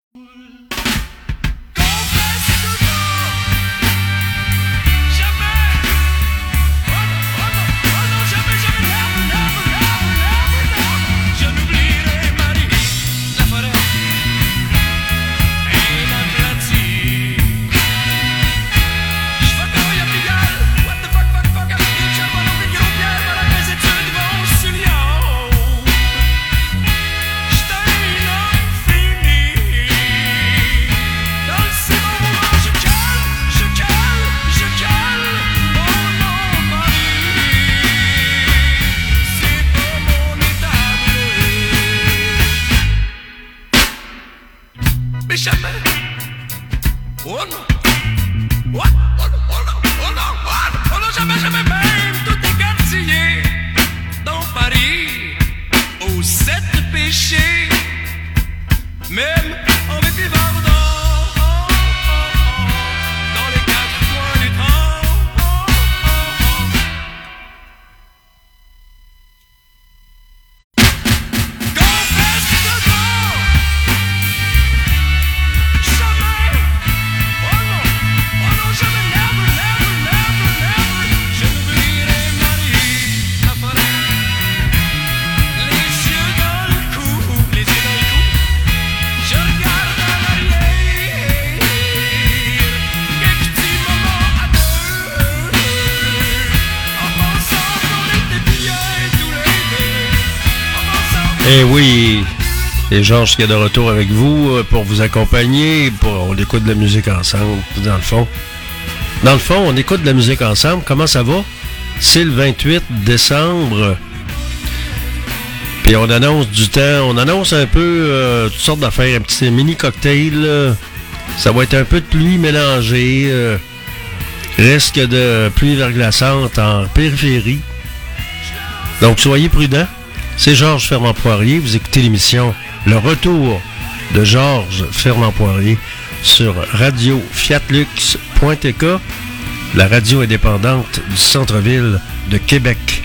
Eh oui, et Georges qui est de retour avec vous pour vous accompagner. On écoute de la musique ensemble, dans le fond. Dans le fond, on écoute de la musique ensemble. Comment ça va? C'est le 28 décembre. Puis on annonce du temps. On annonce un peu toutes sortes d'affaires. Un petit mini cocktail. Ça va être un peu de pluie mélangée. Risque de pluie verglaçante en périphérie. Donc soyez prudents. C'est Georges Fernand-Poirier. Vous écoutez l'émission Le Retour de Georges Fernand-Poirier sur radio-fiatlux.tk, la radio indépendante du centre-ville de Québec.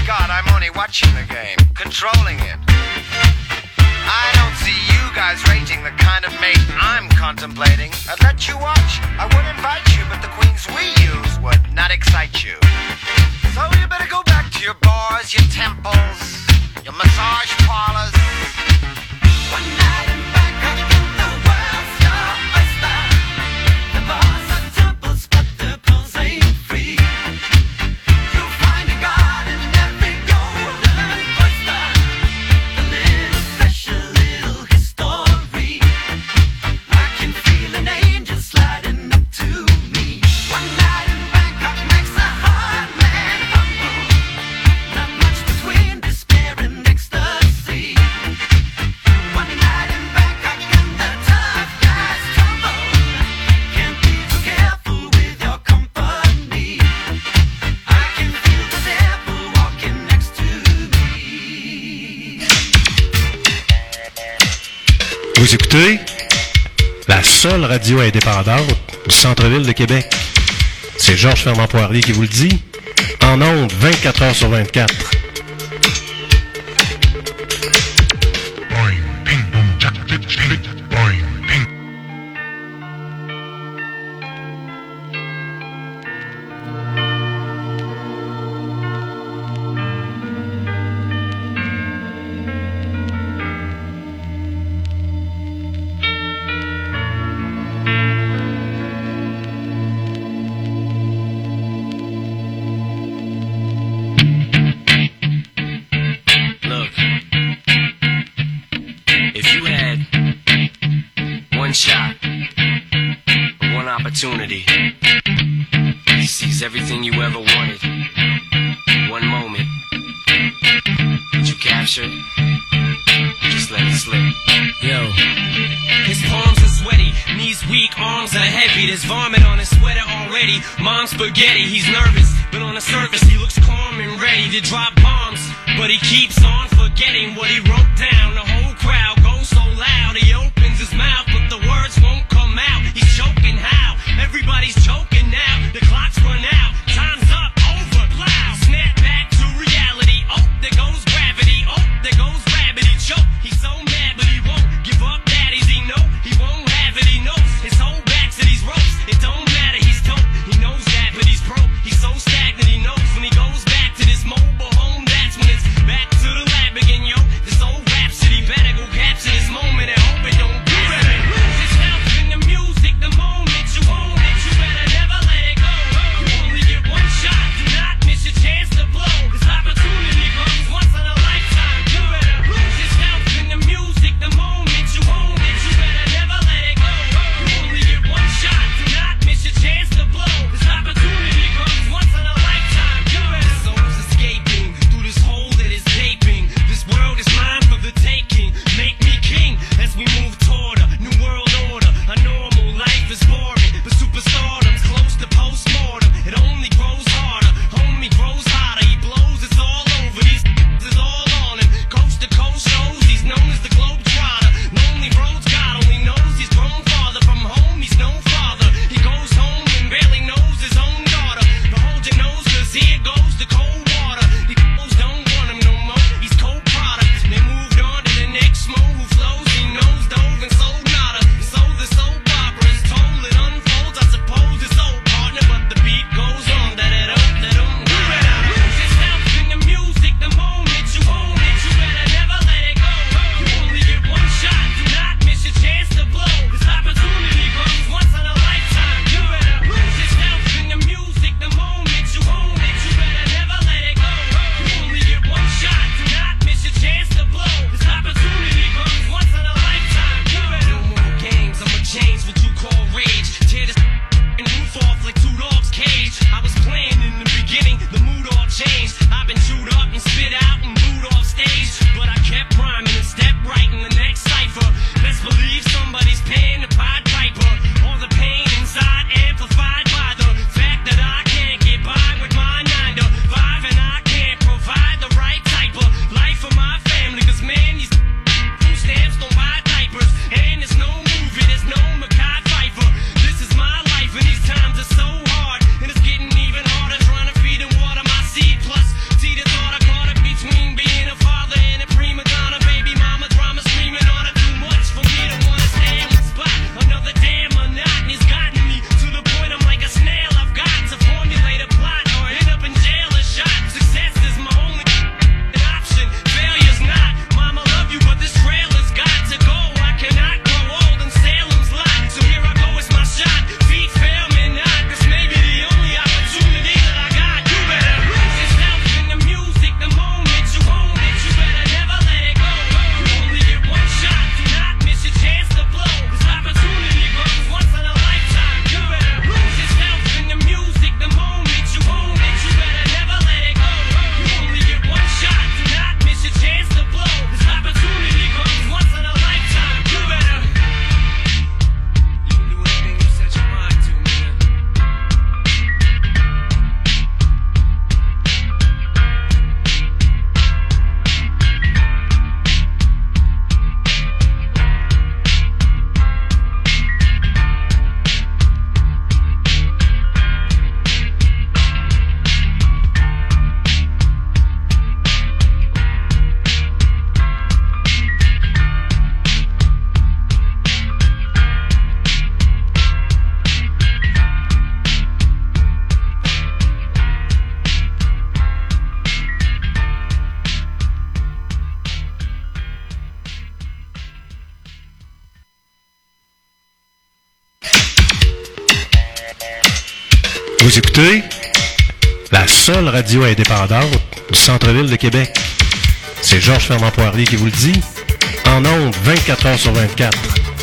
God, I'm only watching the game, controlling it. I don't see you guys rating the kind of mate I'm contemplating. I'd let you watch, I would invite you, but the queens we use would not excite you. So you better go back to your bars, your temples, your massage parlors. One night in Bangkok in the world star oyster. The bars are temples, but the pills ain't free. You'll find a god in every golden oyster. A little special, little history. I can feel an angel sliding up to me. One night in Bangkok makes a hard man humble. Not much between despair and ecstasy. One night in Bangkok and the tough guys tumble. Can't be too careful with your company. I can feel the devil walking next to me. Vous écoutez la seule radio indépendante du centre-ville de Québec. C'est Georges Fernand-Poirier qui vous le dit. En ondes, 24 heures sur 24. Look, if you had one shot, one opportunity to seize everything you ever wanted, one moment, did you capture it? Just let it slip. Yo. His palms are sweaty, knees weak, arms are heavy. There's vomit on his sweater already. Mom's spaghetti, he's nervous, but on the surface he looks calm and ready to drop bombs. But he keeps on forgetting what he wrote down. The whole crowd goes so loud, he opens his mouth, but the words won't come out. He's choking how? Everybody's choking now. The clock's run out, time's up, over, loud. Snap back to reality. Oh, there goes gravity. Oh, there goes rabbit. He choke. He's so mad, but he won't give up. Daddies, he know he won't have it. He knows his whole back to these ropes. It don't matter. He's dope. He knows that, but he's broke. He's so stagnant. He knows when he goes back to this mobile home. That's when it's back to the lab again, yo. This old rhapsody. écoutez la seule radio indépendante du centre-ville de Québec. C'est Georges Fernand Poirier qui vous le dit. En ondes, 24 heures sur 24.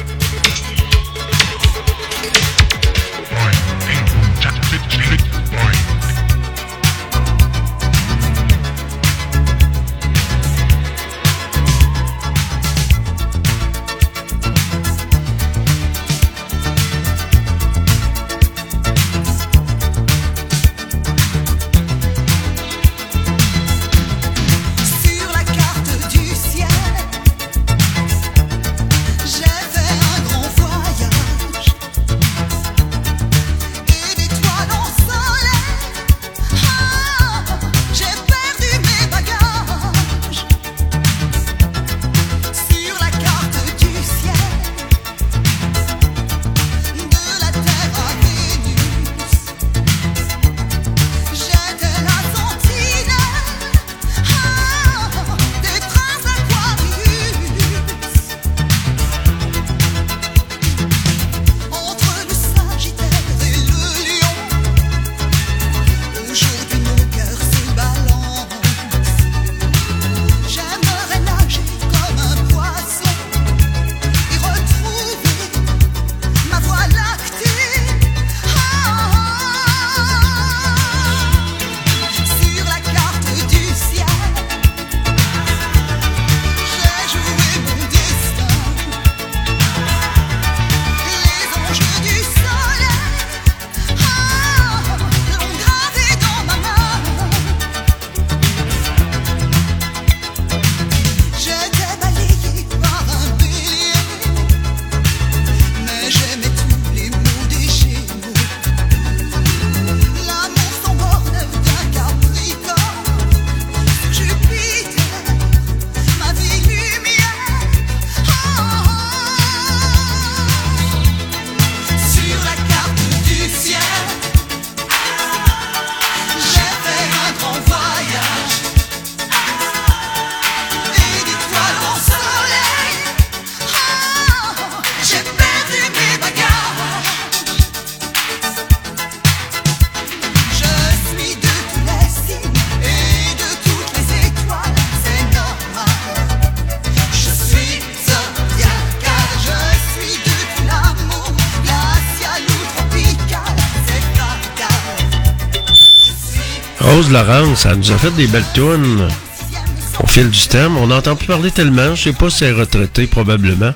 Rose Laurence, ça nous a fait des belles tunes au fil du temps. On n'entend plus parler tellement. Je sais pas si elle est retraitée, probablement.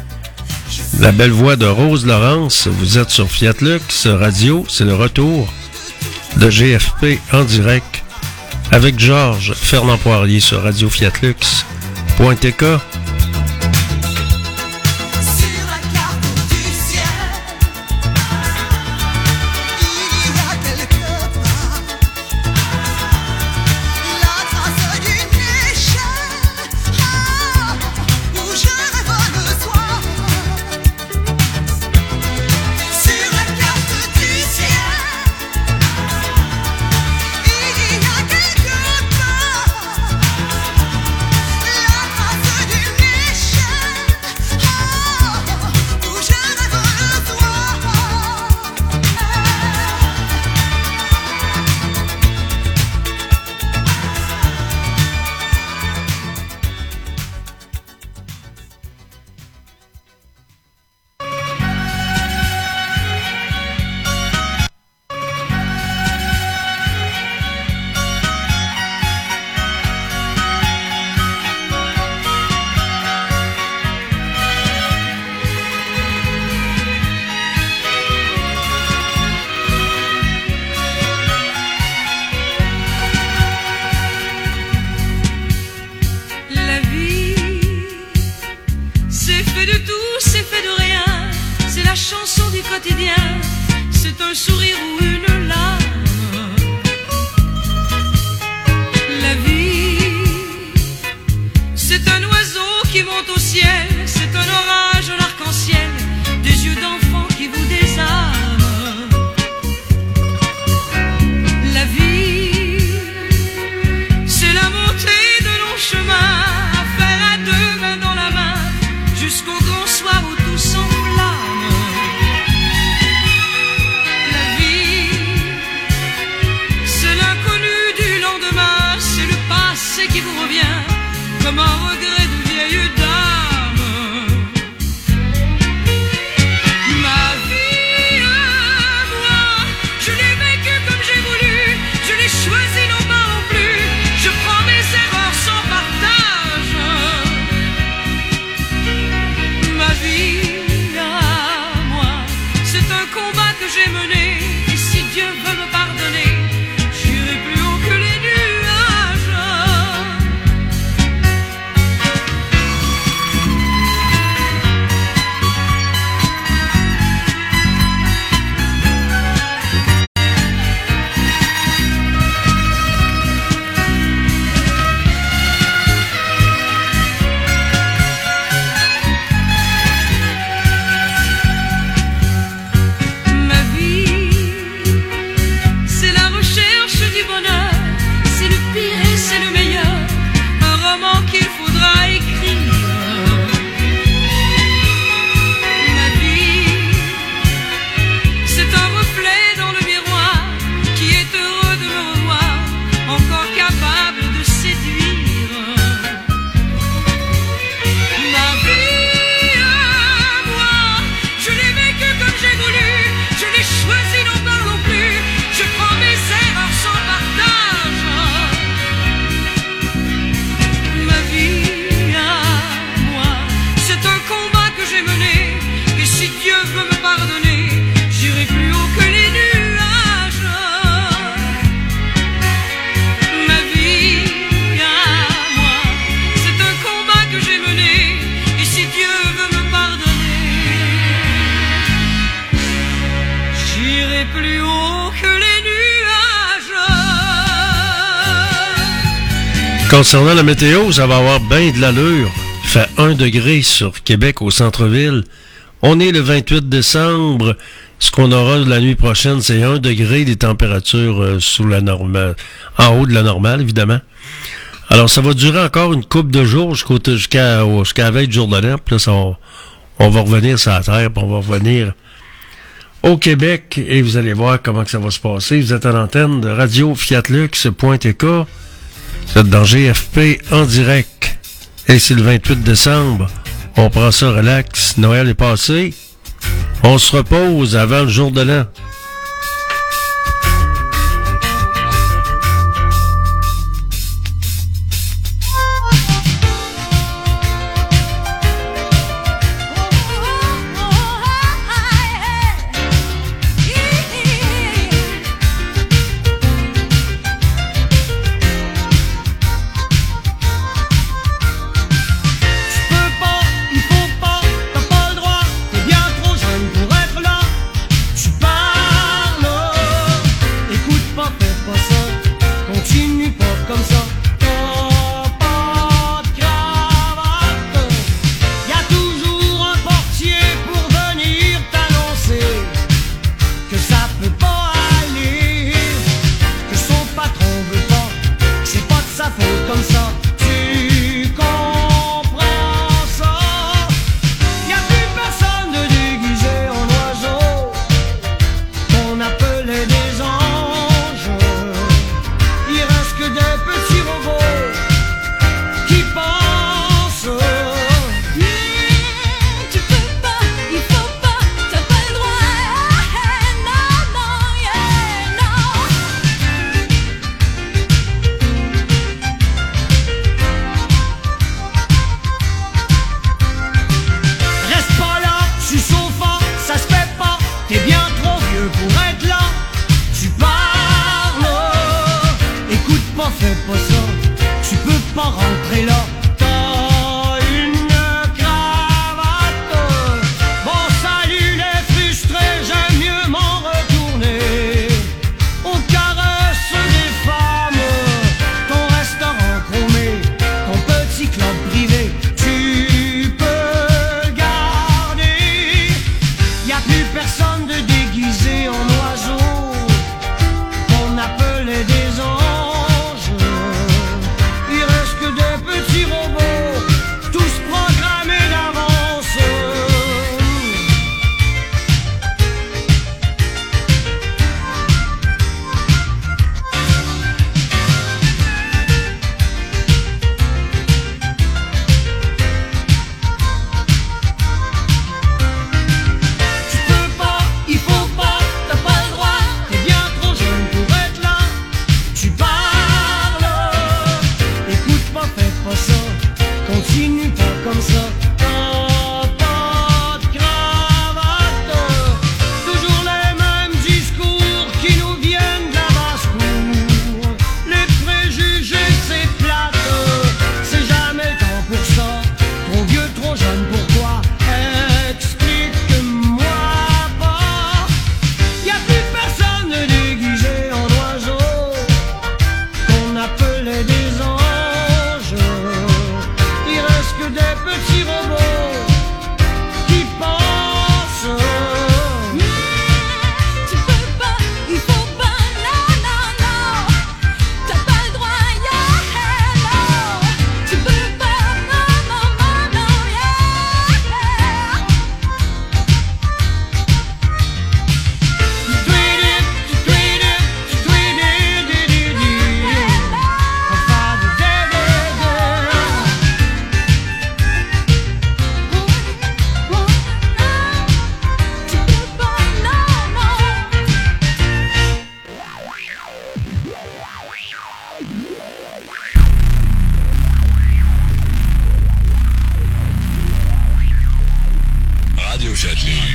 La belle voix de Rose Laurence. Vous êtes sur Fiat Lux Radio. C'est le retour de GFP en direct avec Georges Fernand Poirier sur Radio Fiat Lux.tk. Soir où tout s'enflamme, la vie passé qui vous revient comme un regret de vieille dame. Ma vie à moi, je l'ai vécue comme j'ai voulu, je l'ai choisie, n'en parlons plus, je prends mes erreurs sans partage. Ma vie à moi, c'est un combat que j'ai mené, et si Dieu veut me pardonner, j'irai plus haut que les nuages. Ma vie, c'est la recherche du bonheur, c'est le pire et c'est le meilleur, un roman qu'il faudra écrire. Ma vie, c'est un reflet dans le miroir qui est heureux de me revoir, encore capable de séduire. Ma vie à moi, je l'ai vécue comme j'ai voulu, je l'ai choisie, n'en parlons plus, je prends mes erreurs sans partage. Ma vie à moi, c'est un combat que j'ai mené, et si Dieu veut me pardonner, j'irai plus haut que les nuages. Ma vie à moi, c'est un combat que j'ai mené, et si Dieu veut me pardonner, j'irai plus haut que les nuages. Concernant la météo, ça va avoir bien de l'allure. Il fait 1 degré sur Québec au centre-ville. On est le 28 décembre. Ce qu'on aura la nuit prochaine, c'est 1 degré, des températures sous la normale, en haut de la normale, évidemment. Alors, ça va durer encore une couple de jours jusqu'à la veille du jour de l'an. Puis là, on va revenir sur la Terre, puis on va revenir au Québec, et vous allez voir comment que ça va se passer. Vous êtes à l'antenne de Radio Fiatlux.tk. Vous êtes dans GFP en direct. Et c'est le 28 décembre. On prend ça relax. Noël est passé. On se repose avant le jour de l'an. Il faut pas, t'as pas le droit, t'es bien trop jeune pour être là. Tu que de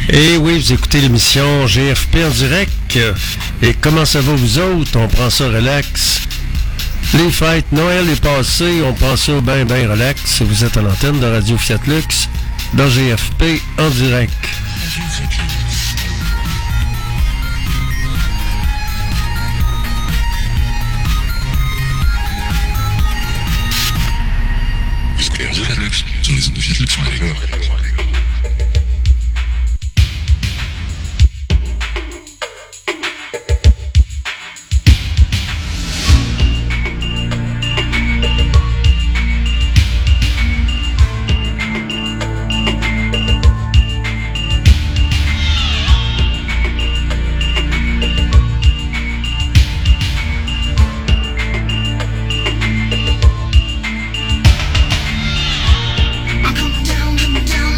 Et oui, vous écoutez l'émission GFP en direct. Et comment ça va vous autres? On prend ça relax. Les fêtes, Noël est passé, on prend ça bien relax. Vous êtes à l'antenne de Radio Fiat Lux dans GFP en direct. Vous écoutez Radio Fiat Lux sur les ondes de Fiat Lux Radio. I'm coming down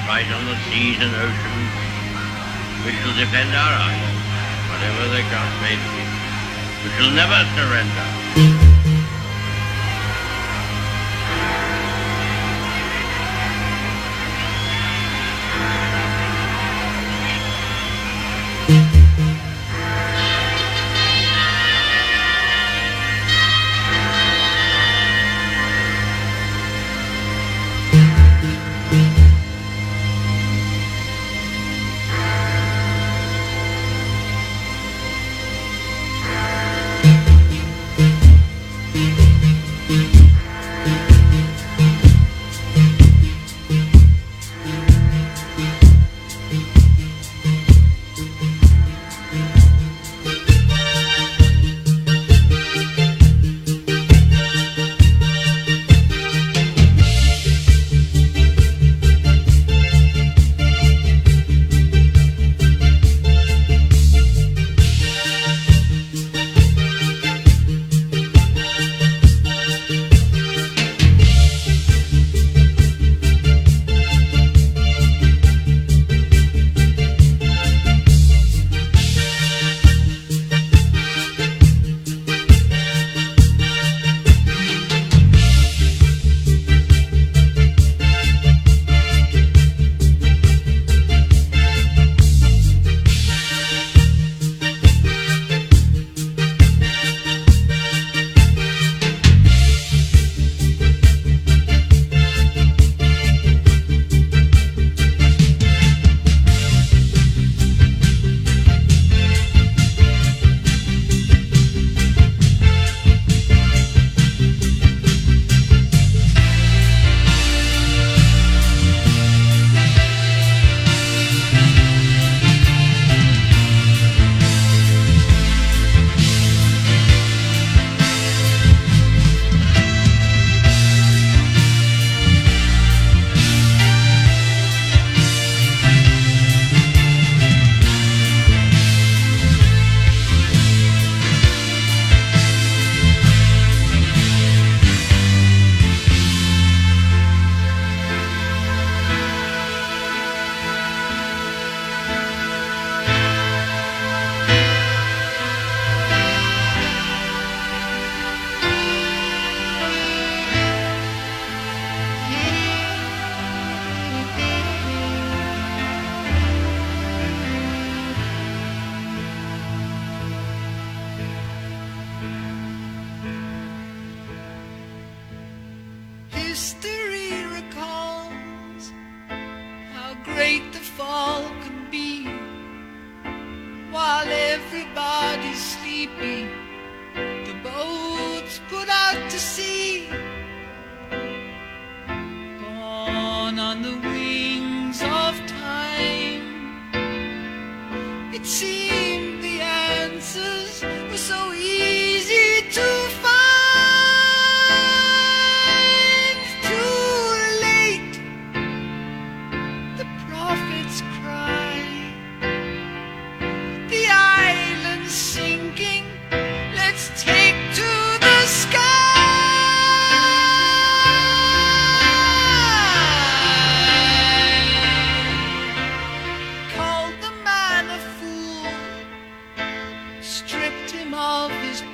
fight on the seas and oceans. We shall defend our island, whatever the cost may be. We shall never surrender. History recalls how great the fall could be. While everybody's sleeping, the boats put out to sea. Born on the wings of time, it seemed the answers were so easy to find. Prophets cry, the island's sinking, let's take to the sky. Called the man a fool, stripped him of his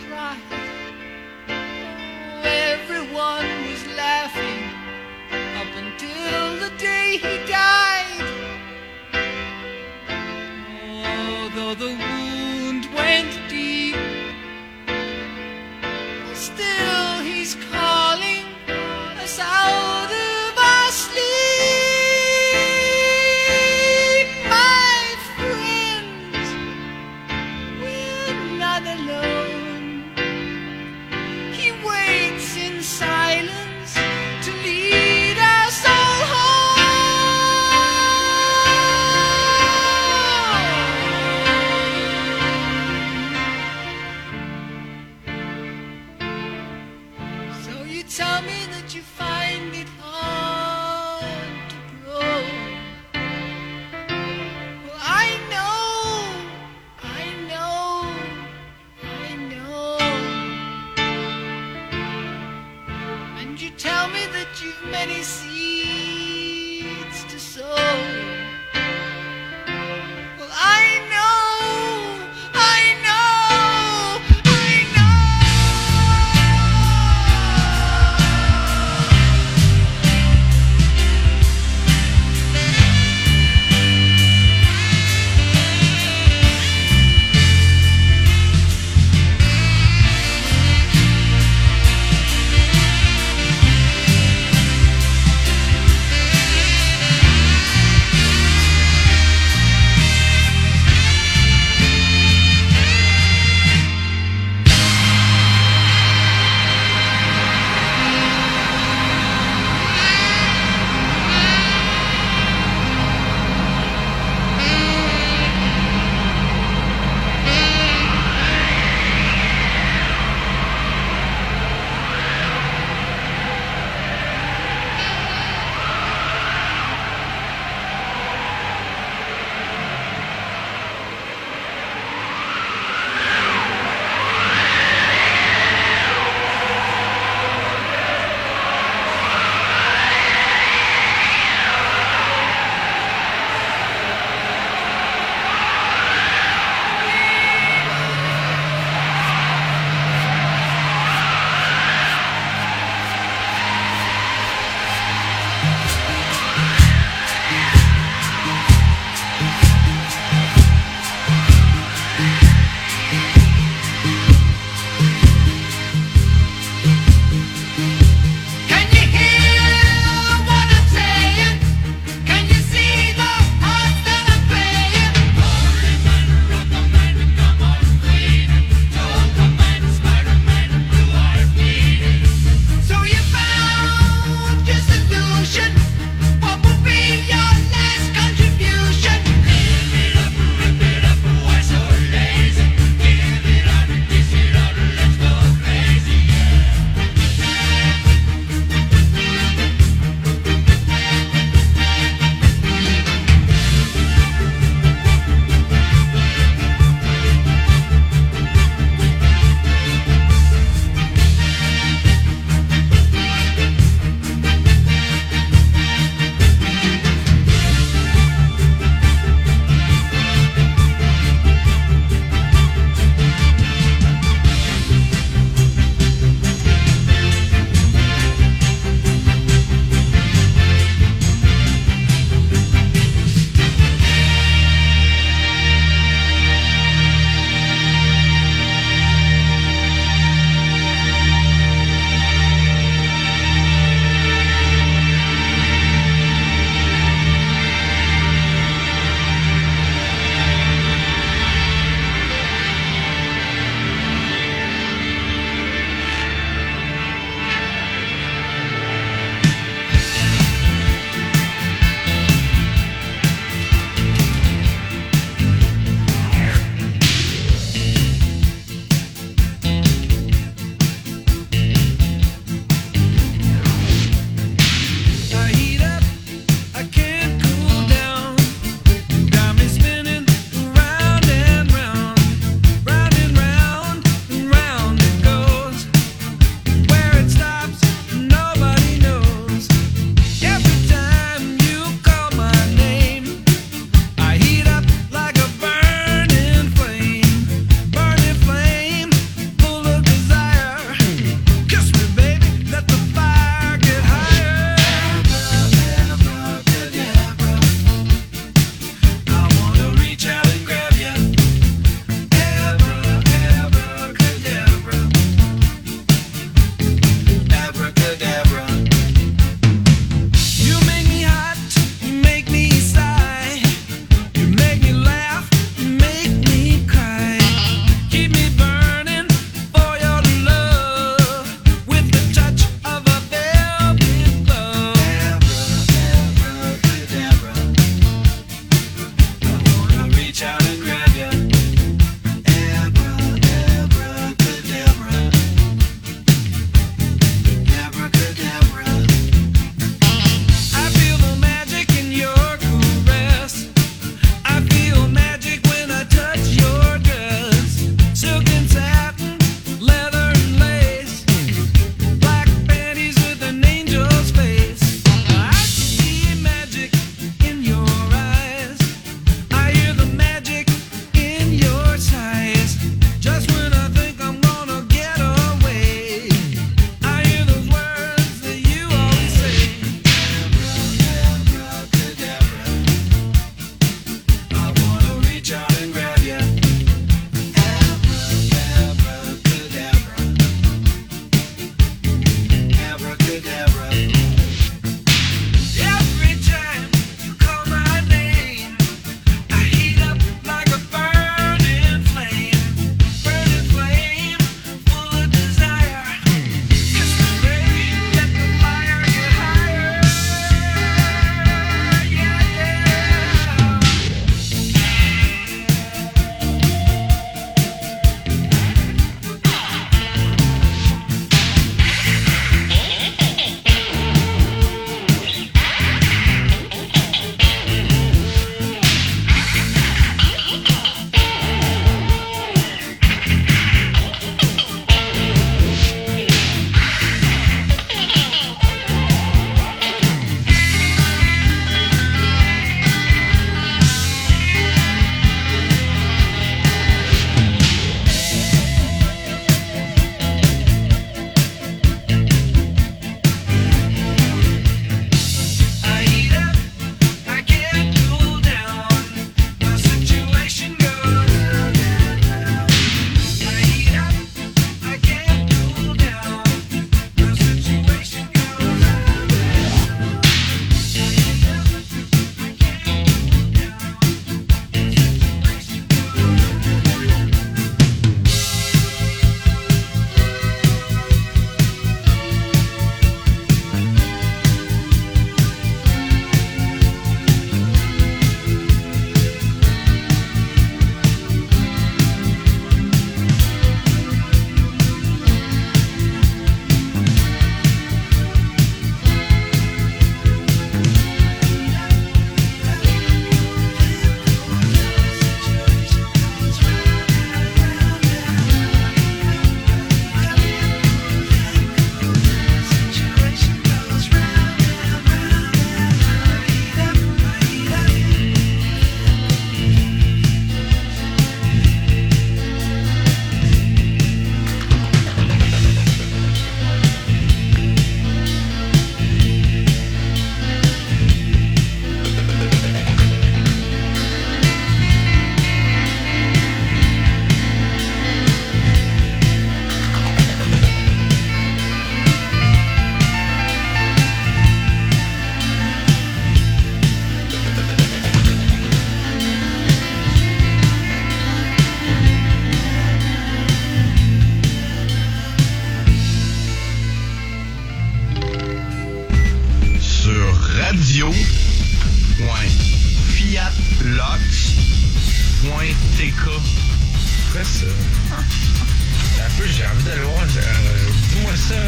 radio.fiatlox.tk. Quoi ça? Un peu, j'ai envie d'aller voir. Dis-moi ça,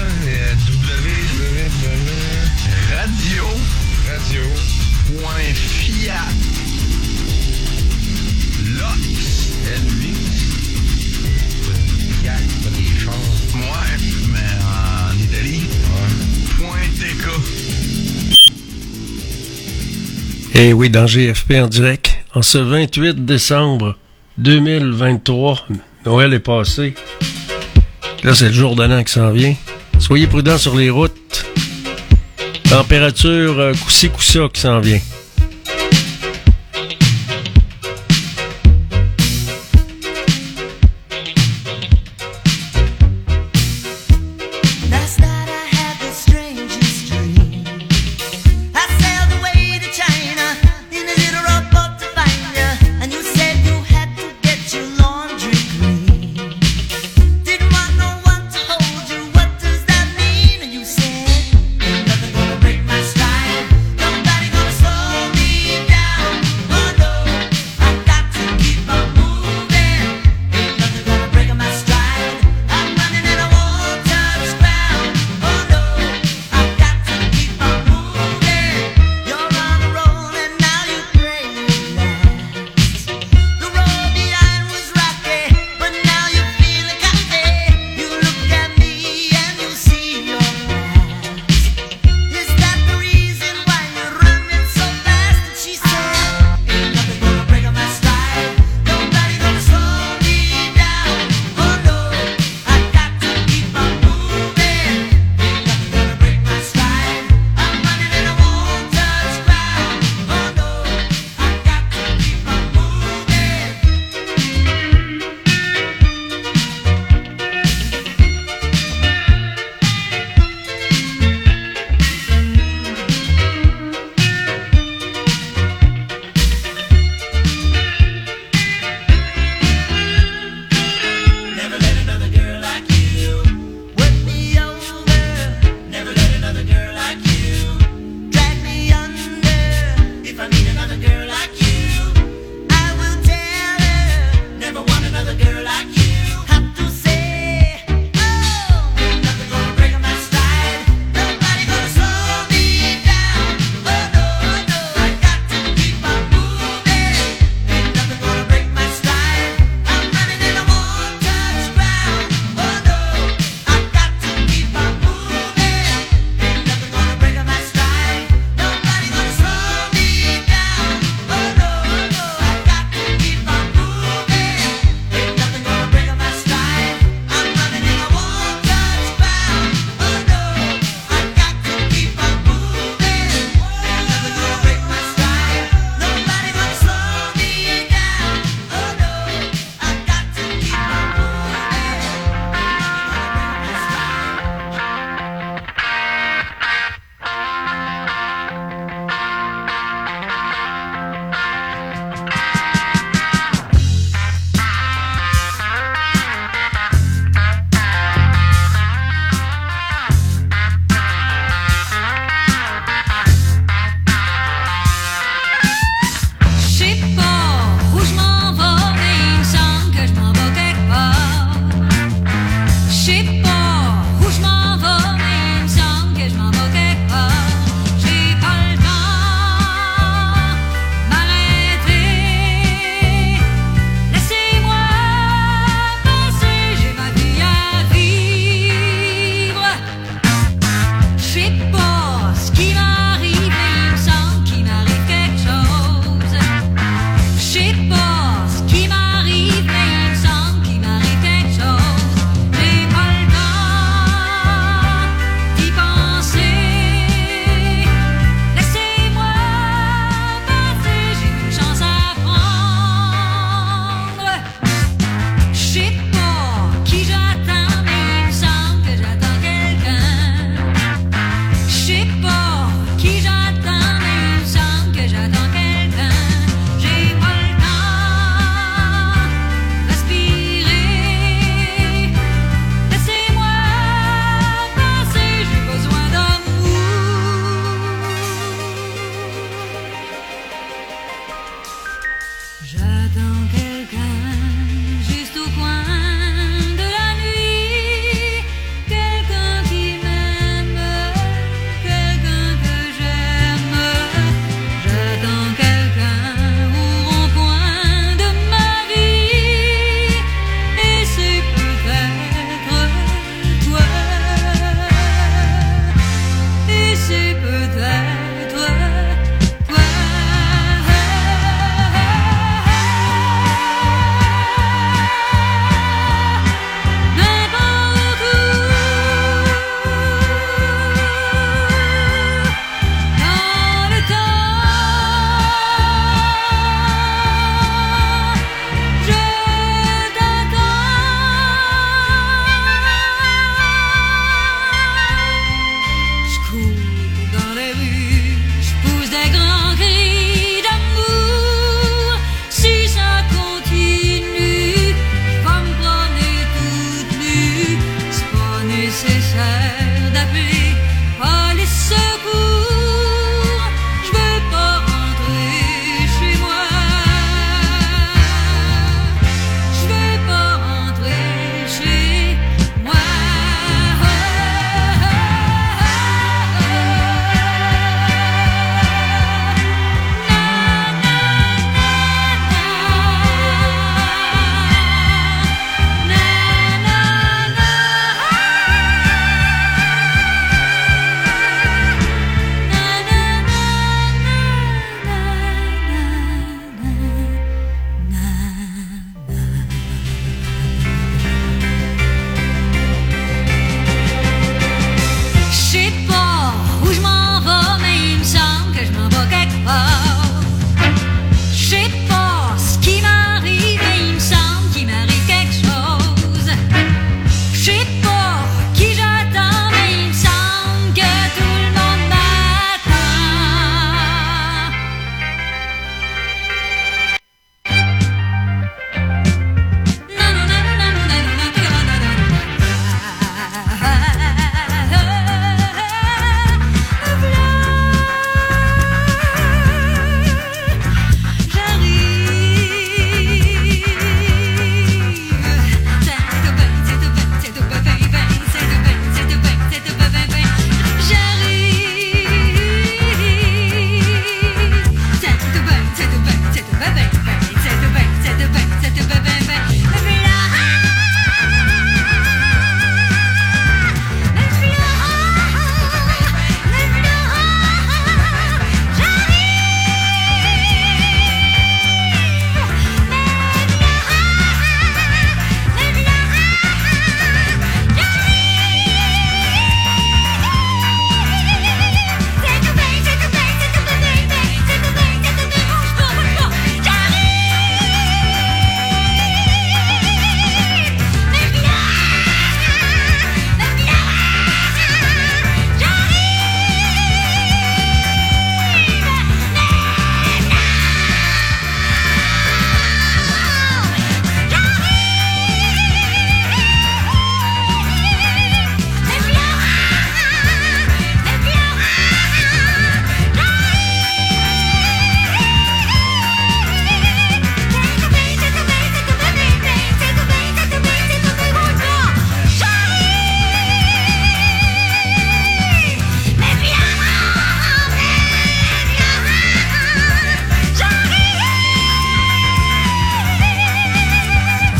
Fiat, pas des chars. Ouais, mais en Italie. Ouais. .tk. Eh oui, dans GFP en direct, en ce 28 décembre 2023, Noël est passé. Là, c'est le jour de l'an qui s'en vient. Soyez prudents sur les routes. Température coup-ci coup-ça qui s'en vient. Nobody gonna slow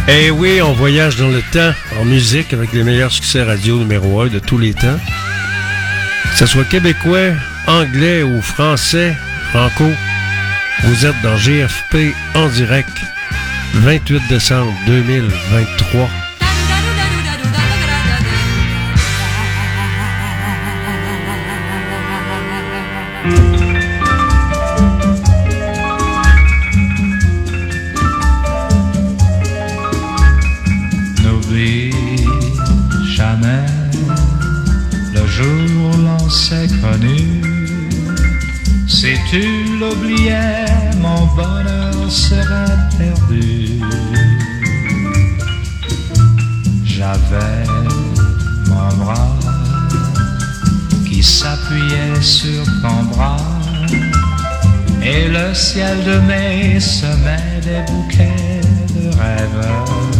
Eh oui, on voyage dans le temps en musique avec les meilleurs succès radio numéro 1 de tous les temps. Que ce soit québécois, anglais ou français, franco, vous êtes dans GFP en direct, 28 décembre 2023. N'oublie jamais le jour où l'on s'est connu. Si tu l'oubliais, mon bonheur serait perdu. J'avais mon bras qui s'appuyait sur ton bras, et le ciel de mai semait des bouquets de rêves.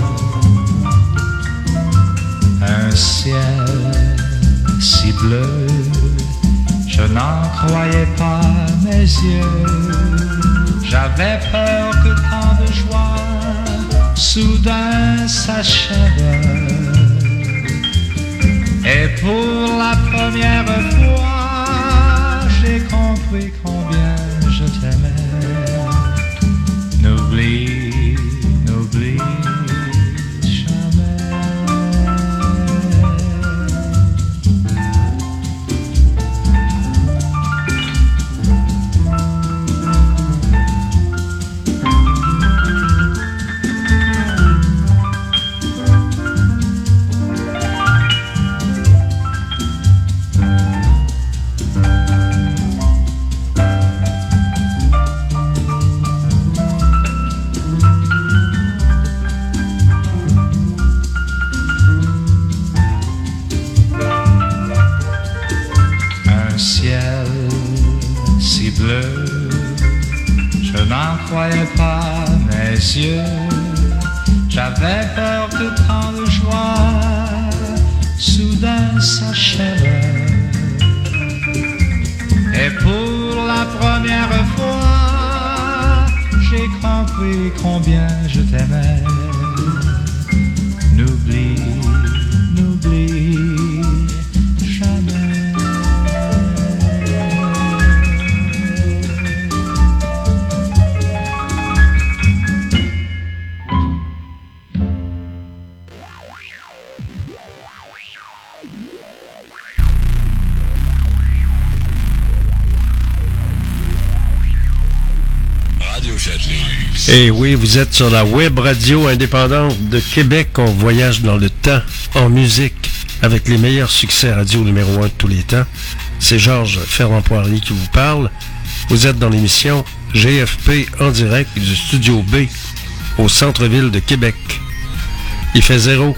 Un ciel si bleu, je n'en croyais pas mes yeux. J'avais peur que tant de joie soudain s'achève. Et pour la première fois, j'ai compris combien je t'aimais. N'oublie, n'oublie croyais pas mes yeux. J'avais peur que tant de joie soudain s'achève. Et pour la première fois, j'ai compris combien je t'aimais. N'oublie, n'oublie jamais. Et oui, vous êtes sur la web radio indépendante de Québec. On voyage dans le temps en musique avec les meilleurs succès radio numéro 1 de tous les temps. C'est Georges Ferrand-Poirier qui vous parle. Vous êtes dans l'émission GFP en direct du Studio B au centre-ville de Québec. Il fait 0.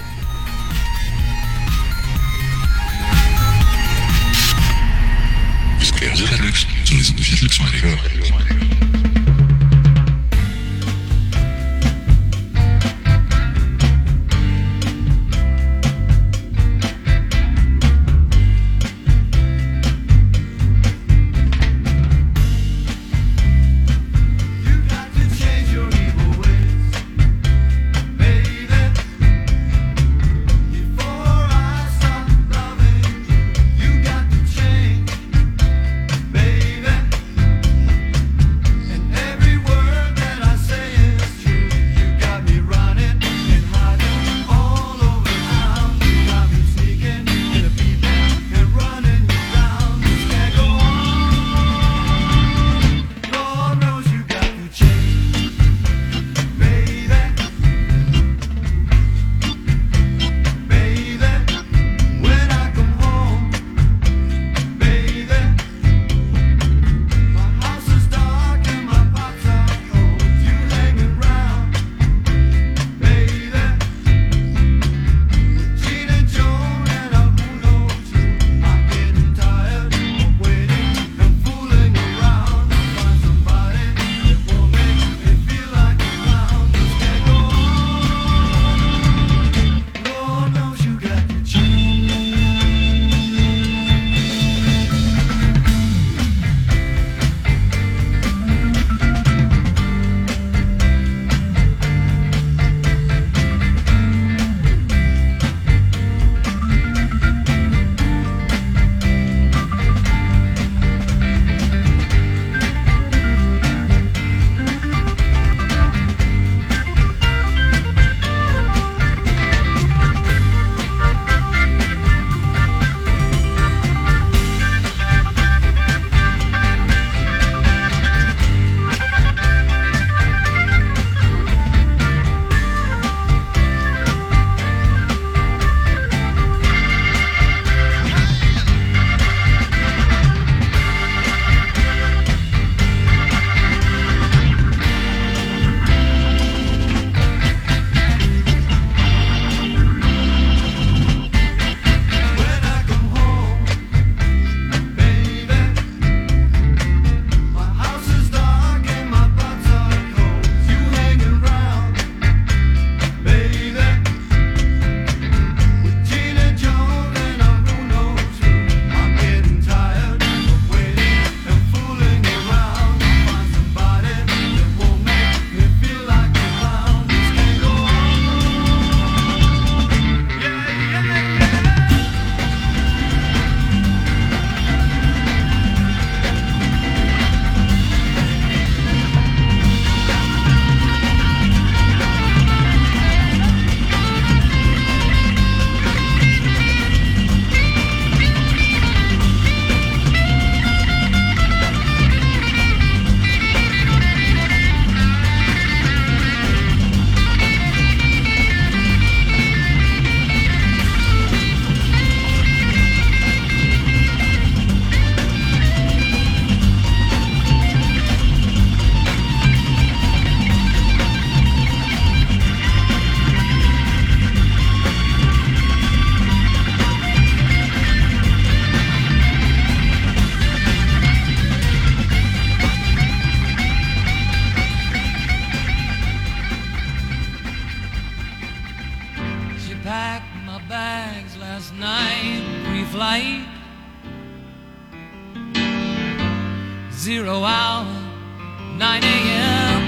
9 a.m.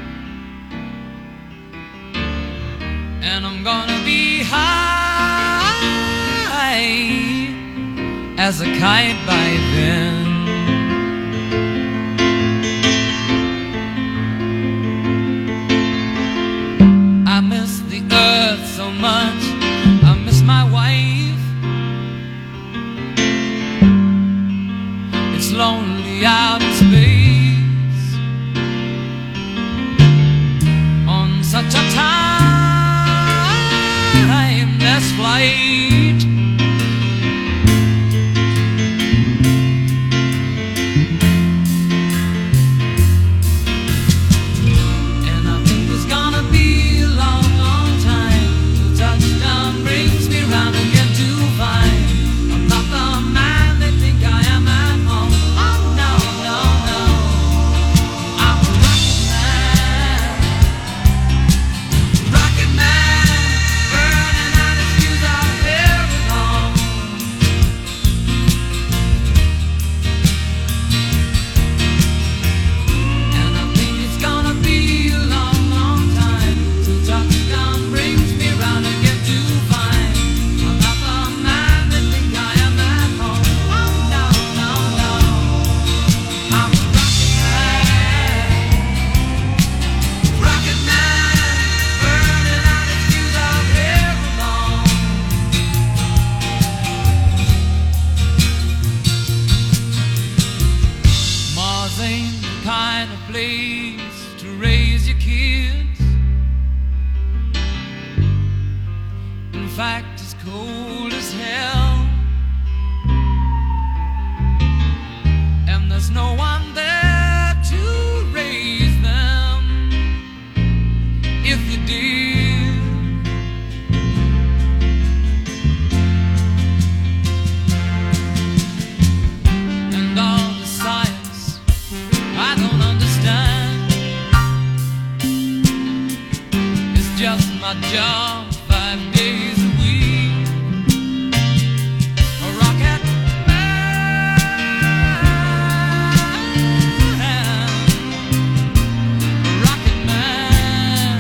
And I'm gonna be high as a kite by then. I miss the earth so much, I miss my wife. It's lonely out in space on such a timeless flight. And I think it's gonna be a long, long time till touchdown brings me round again to find I'm not the man they think I am at home. Oh no, no, no, I'm a rocket man, burning out his fuse out there alone. And I think it's gonna be a long, long time till touchdown brings me round again to find I'm not the man they think I am at home. Oh no, no, no, I'm a rocket man, burning out his fuse out there alone. Mars ain't the kind of place to raise your kids. In fact, it's cold as hell, and there's no one there to raise them. If you did, and all the science I don't understand, it's just my job 5 days a week. A rocket man, a rocket man.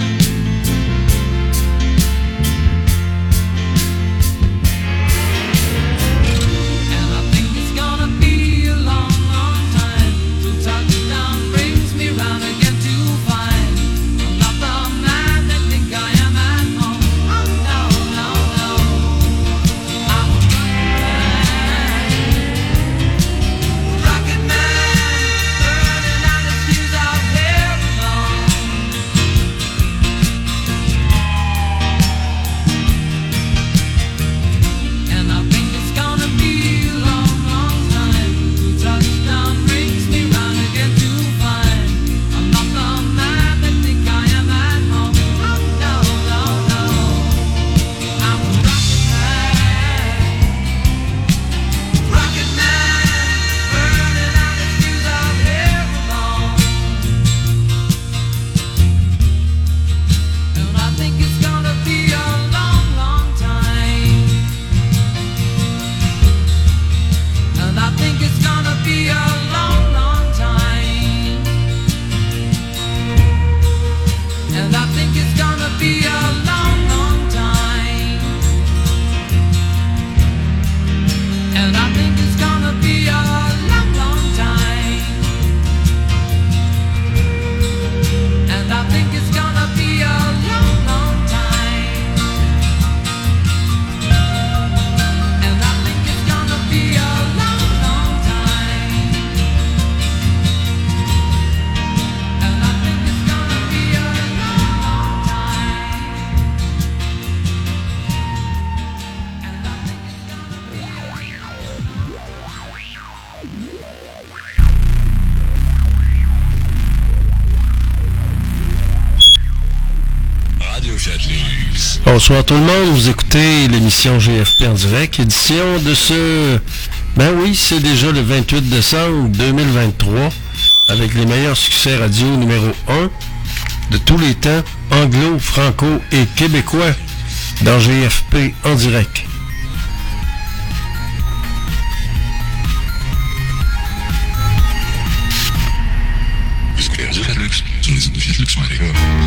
And I think it's gonna be a long, long time till touchdown brings me round again to find I'm not the man they think I am at home. Oh no, no, no, I'm a rocket man, burning out his fuse out there alone. And I think it's gonna be a long, long time till touchdown brings me round again to find I'm not the man they think I am at home. Oh no, no, no, I'm a rocket man, burning out his fuse out there alone. And I think it's gonna be a long, long time. And I think it's gonna be a long, long time. And I think it's gonna be a long, long time. And I think it's gonna be a long, long time. And I think it's gonna be a long, long time. And I think it's gonna be a long, long time. And I think it's gonna be a long, long time. And I think it's gonna be Radio Chatlis. Bonsoir tout le monde, vous écoutez l'émission GFP en direct, édition de ce... Ben oui, c'est déjà le 28 décembre 2023, avec les meilleurs succès radio numéro 1 de tous les temps, anglo, franco et québécois, dans GFP en direct. Jusqu'à Deluxe sur les ondes de Fiat Lux Radio.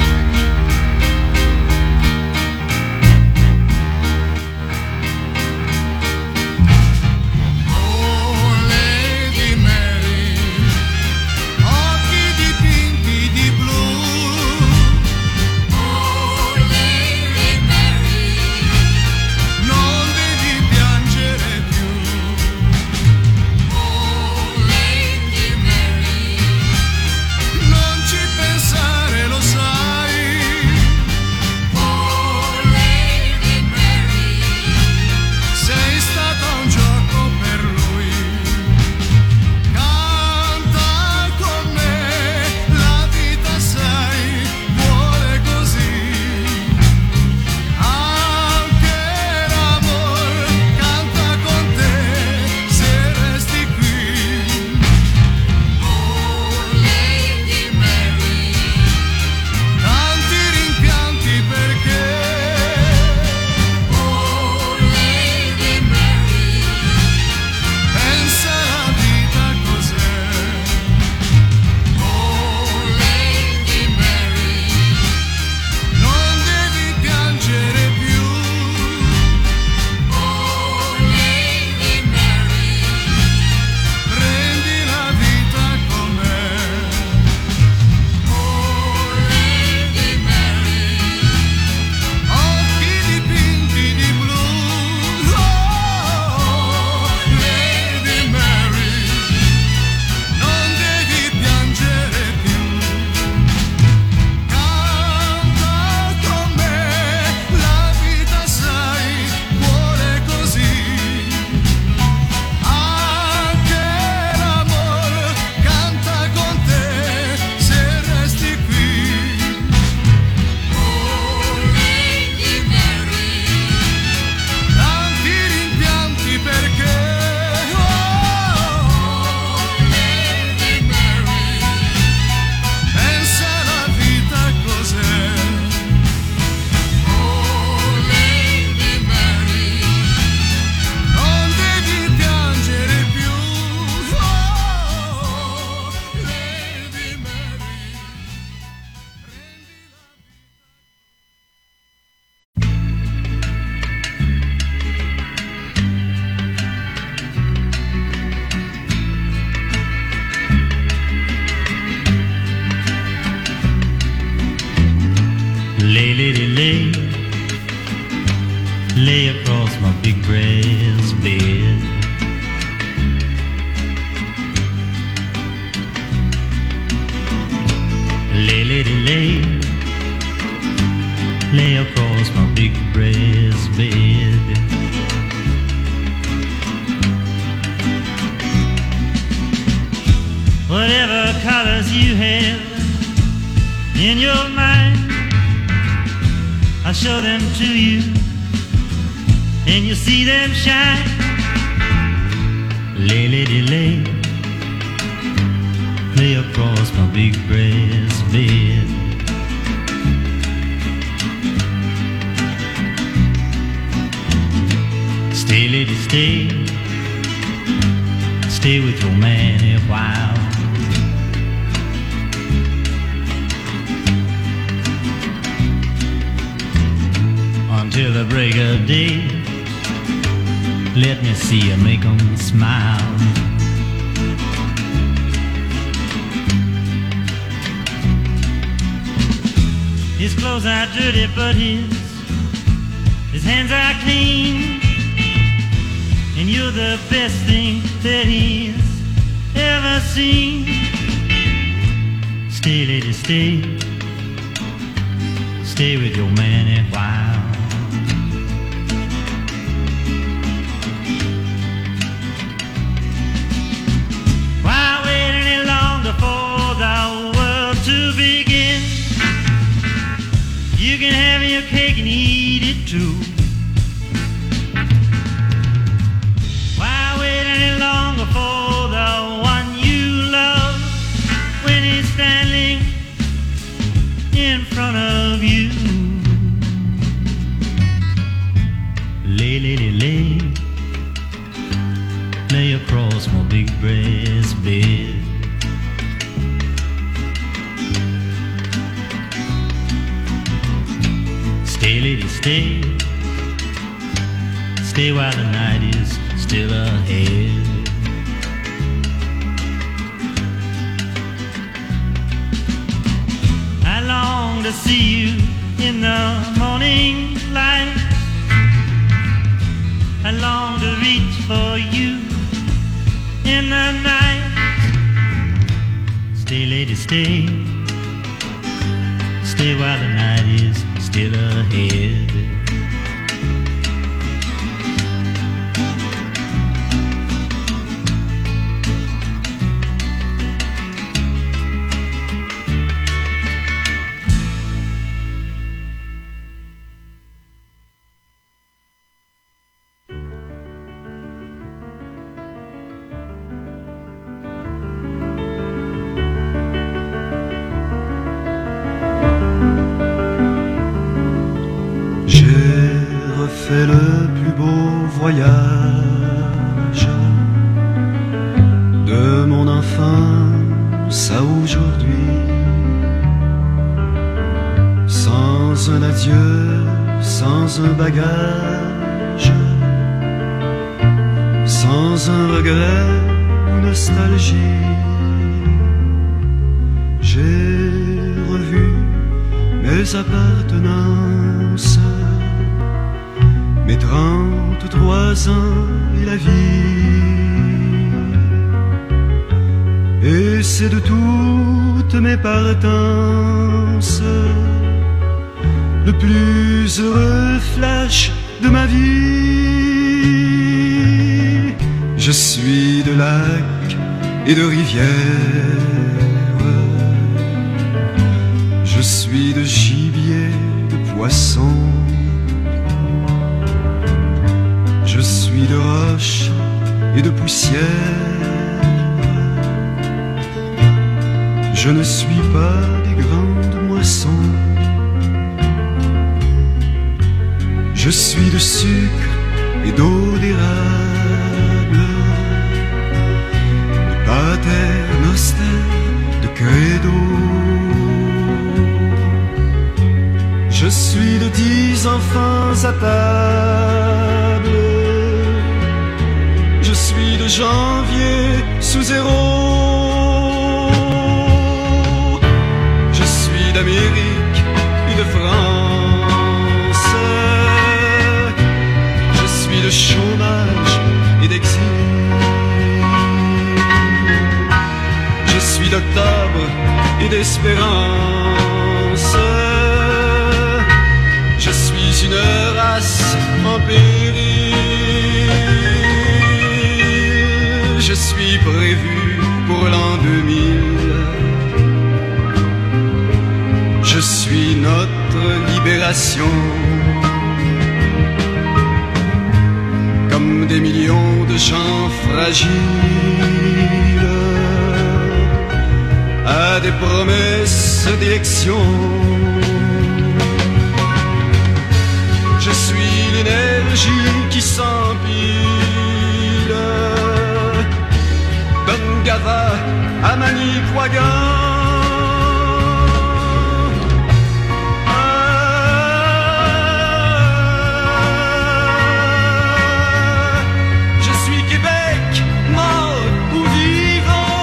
Lay across my big brass bed. Lay across my big brass bed. Whatever colors you have in your mind, I'll show them to you, and you'll see them shine. Lay across my big brass bed. Stay, lady, stay. Stay with your man a while. Until the break of day, let me see you make 'em smile. His clothes are dirty, but his hands are clean, and you're the best thing that he's ever seen. Stay, lady, stay. Stay with your man a while. Why wait any longer for the world to begin? You can have your cake and eat it too. Why wait any longer for the one you love when he's standing in front of you? Lay across my big brass bed. Stay, lady, stay. Stay while the night is still ahead. I long to see you in the morning light. I long to reach for you in the night. Stay, lady, stay. Stay while the night is still ahead. Fait le plus beau voyage de mon enfance à aujourd'hui, sans un adieu, sans un bagage, sans un regret ou nostalgie. J'ai revu mes appartenances, mes 33 ans et la vie, et c'est de toutes mes partances le plus heureux flash de ma vie. Je suis de lacs et de rivières, je suis de gibier, de poissons, je suis de roches et de poussière. Je ne suis pas des grandes moissons. Je suis de sucre et d'eau d'érable, de pater noster, de credo. Je suis de 10 enfants à table. Je suis de janvier sous zéro. Je suis d'Amérique et de France. Je suis de chômage et d'exil. Je suis d'octobre et d'espérance. Je suis une race en péril. Je suis prévu pour l'an 2000. Je suis notre libération. Comme des millions de gens fragiles à des promesses d'élection. Je suis l'énergie qui s'empile d'Ungava à Manicouagan. Je suis Québec, mort ou vivant.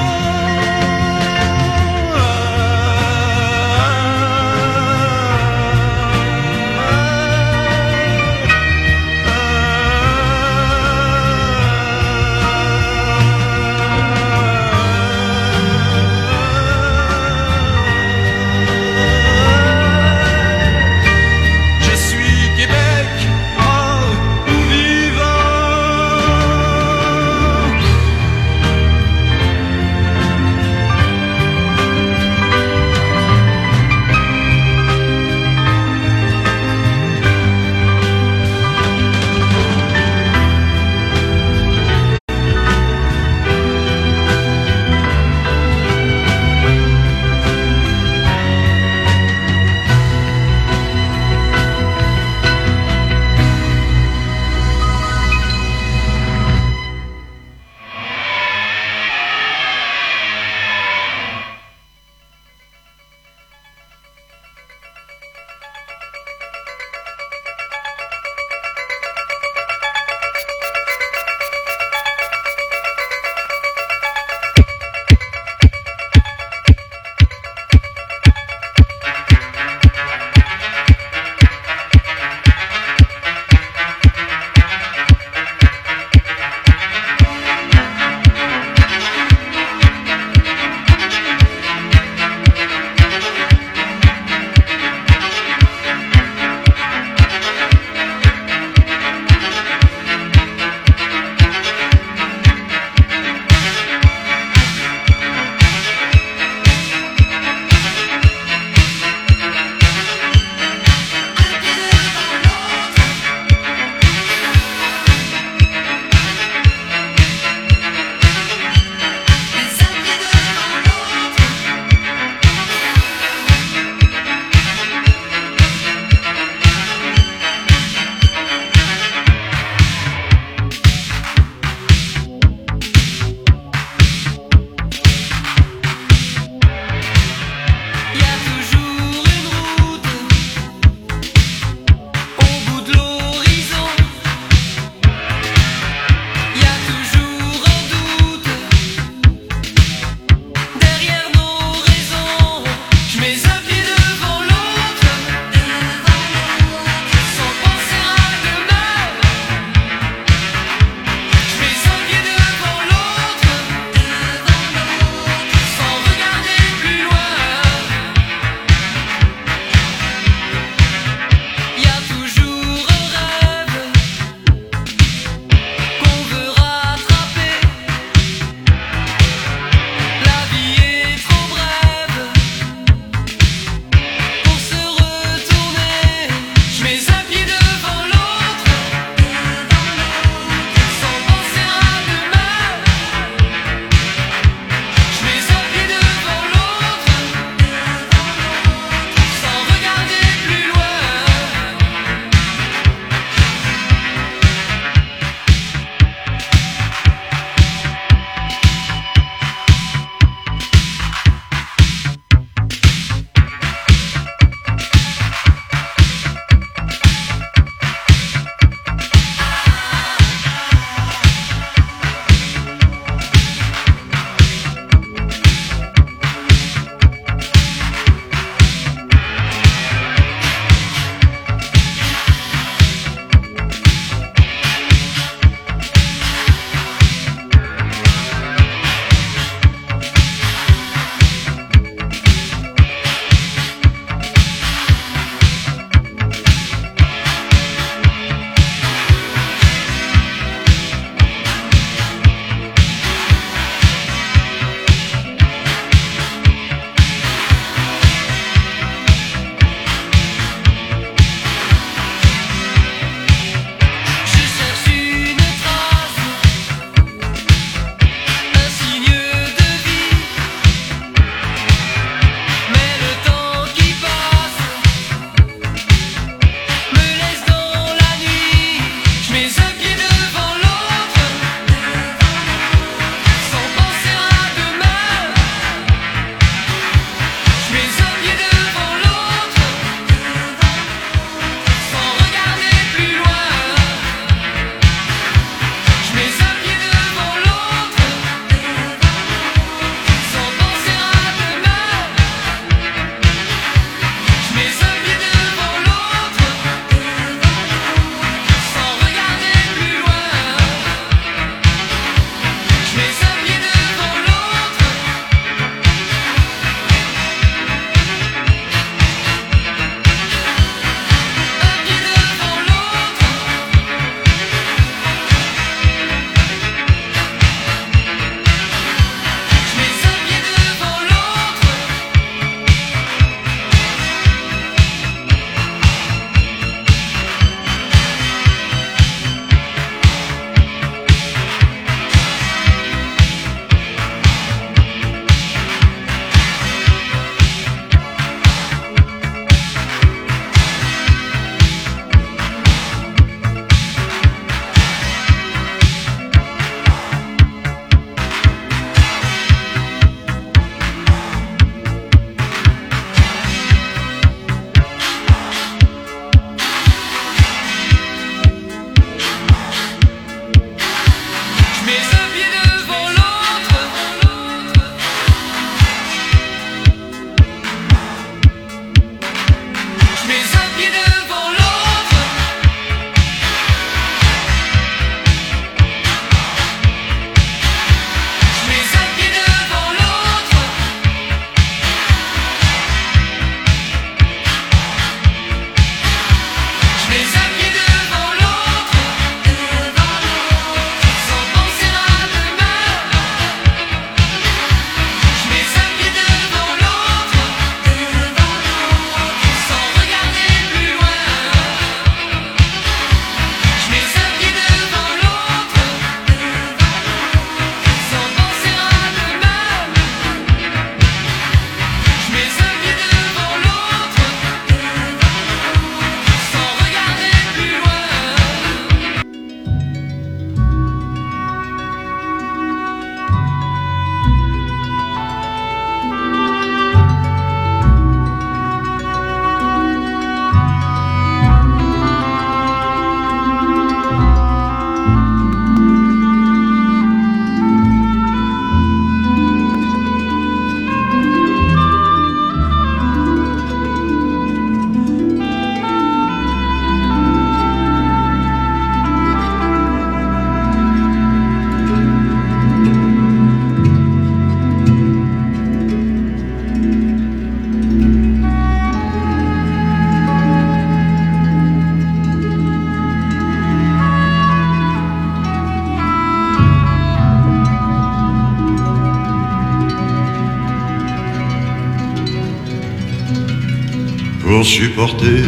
pour supporter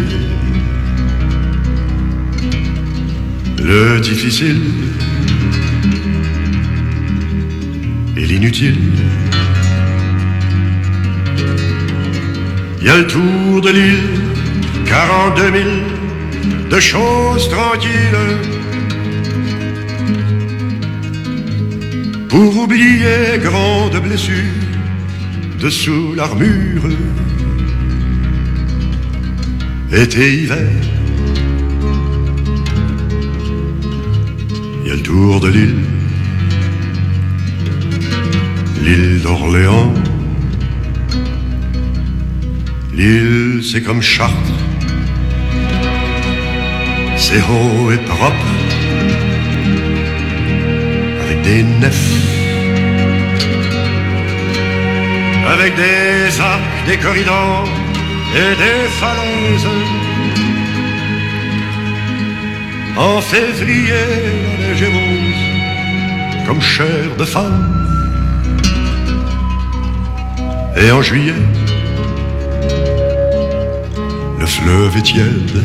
le difficile et l'inutile. Il y a le tour de l'île, 42 000 de choses tranquilles pour oublier grandes blessures dessous l'armure. Été, hiver, il y a le tour de l'île, l'île d'Orléans. L'île, c'est comme Chartres, c'est haut et propre, avec des nefs, avec des arcs, des corridors et des falaises. En février, la neige est rose, comme chair de femme. Et en juillet, le fleuve est tiède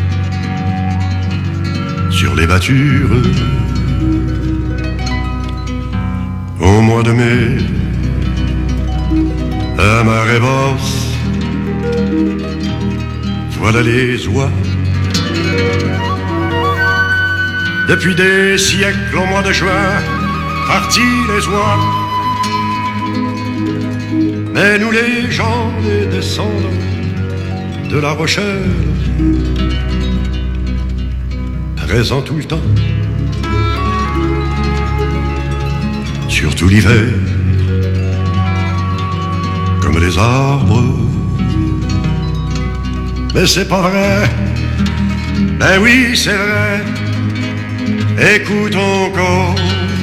sur les battures. Au mois de mai, à marée basse, voilà les oies. Depuis des siècles, au mois de juin, partis les oies. Mais nous les gens, les descendants de La Rochelle, présents tout le temps, surtout l'hiver, comme les arbres. Mais c'est pas vrai, ben oui c'est vrai, écoute encore.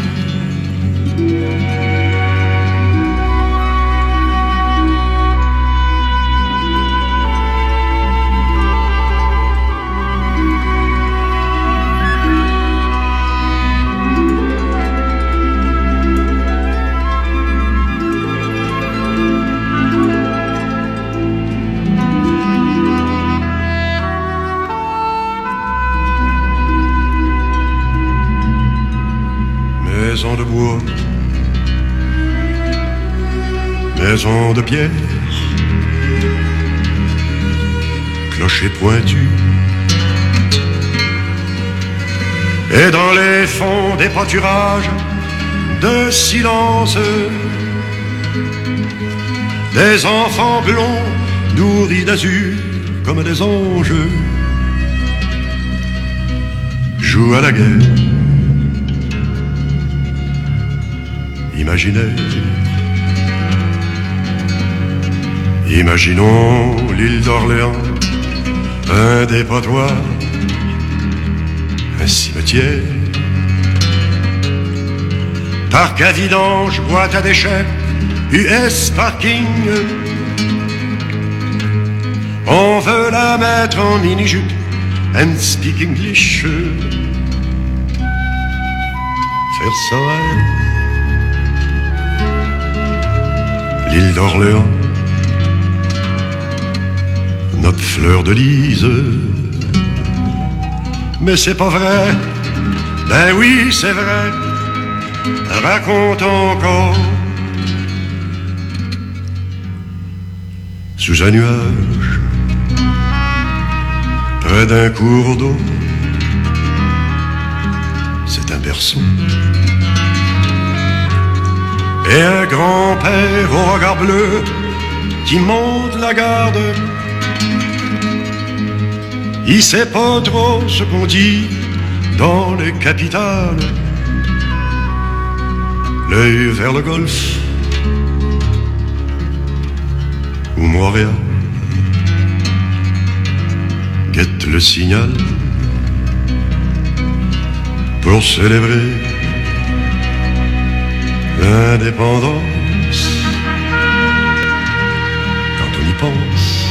Maison de bois, maison de pierre, clocher pointu, et dans les fonds des pâturages de silence, des enfants blonds nourris d'azur comme des anges jouent à la guerre. Imaginaire. Imaginons l'île d'Orléans, un dépotoir, un cimetière, parc à vidange, boîte à déchets, US parking. On veut la mettre en mini-jupe and speak English. Faire ça à elle. L'île d'Orléans, notre fleur de lys. Mais c'est pas vrai, ben oui c'est vrai, raconte encore. Sous un nuage, près d'un cours d'eau, c'est un berceau. Et un grand-père au regard bleu qui monte la garde. Il sait pas trop ce qu'on dit dans les capitales. L'œil vers le golfe ou Montréal guette le signal pour célébrer l'indépendance. Quand on y pense,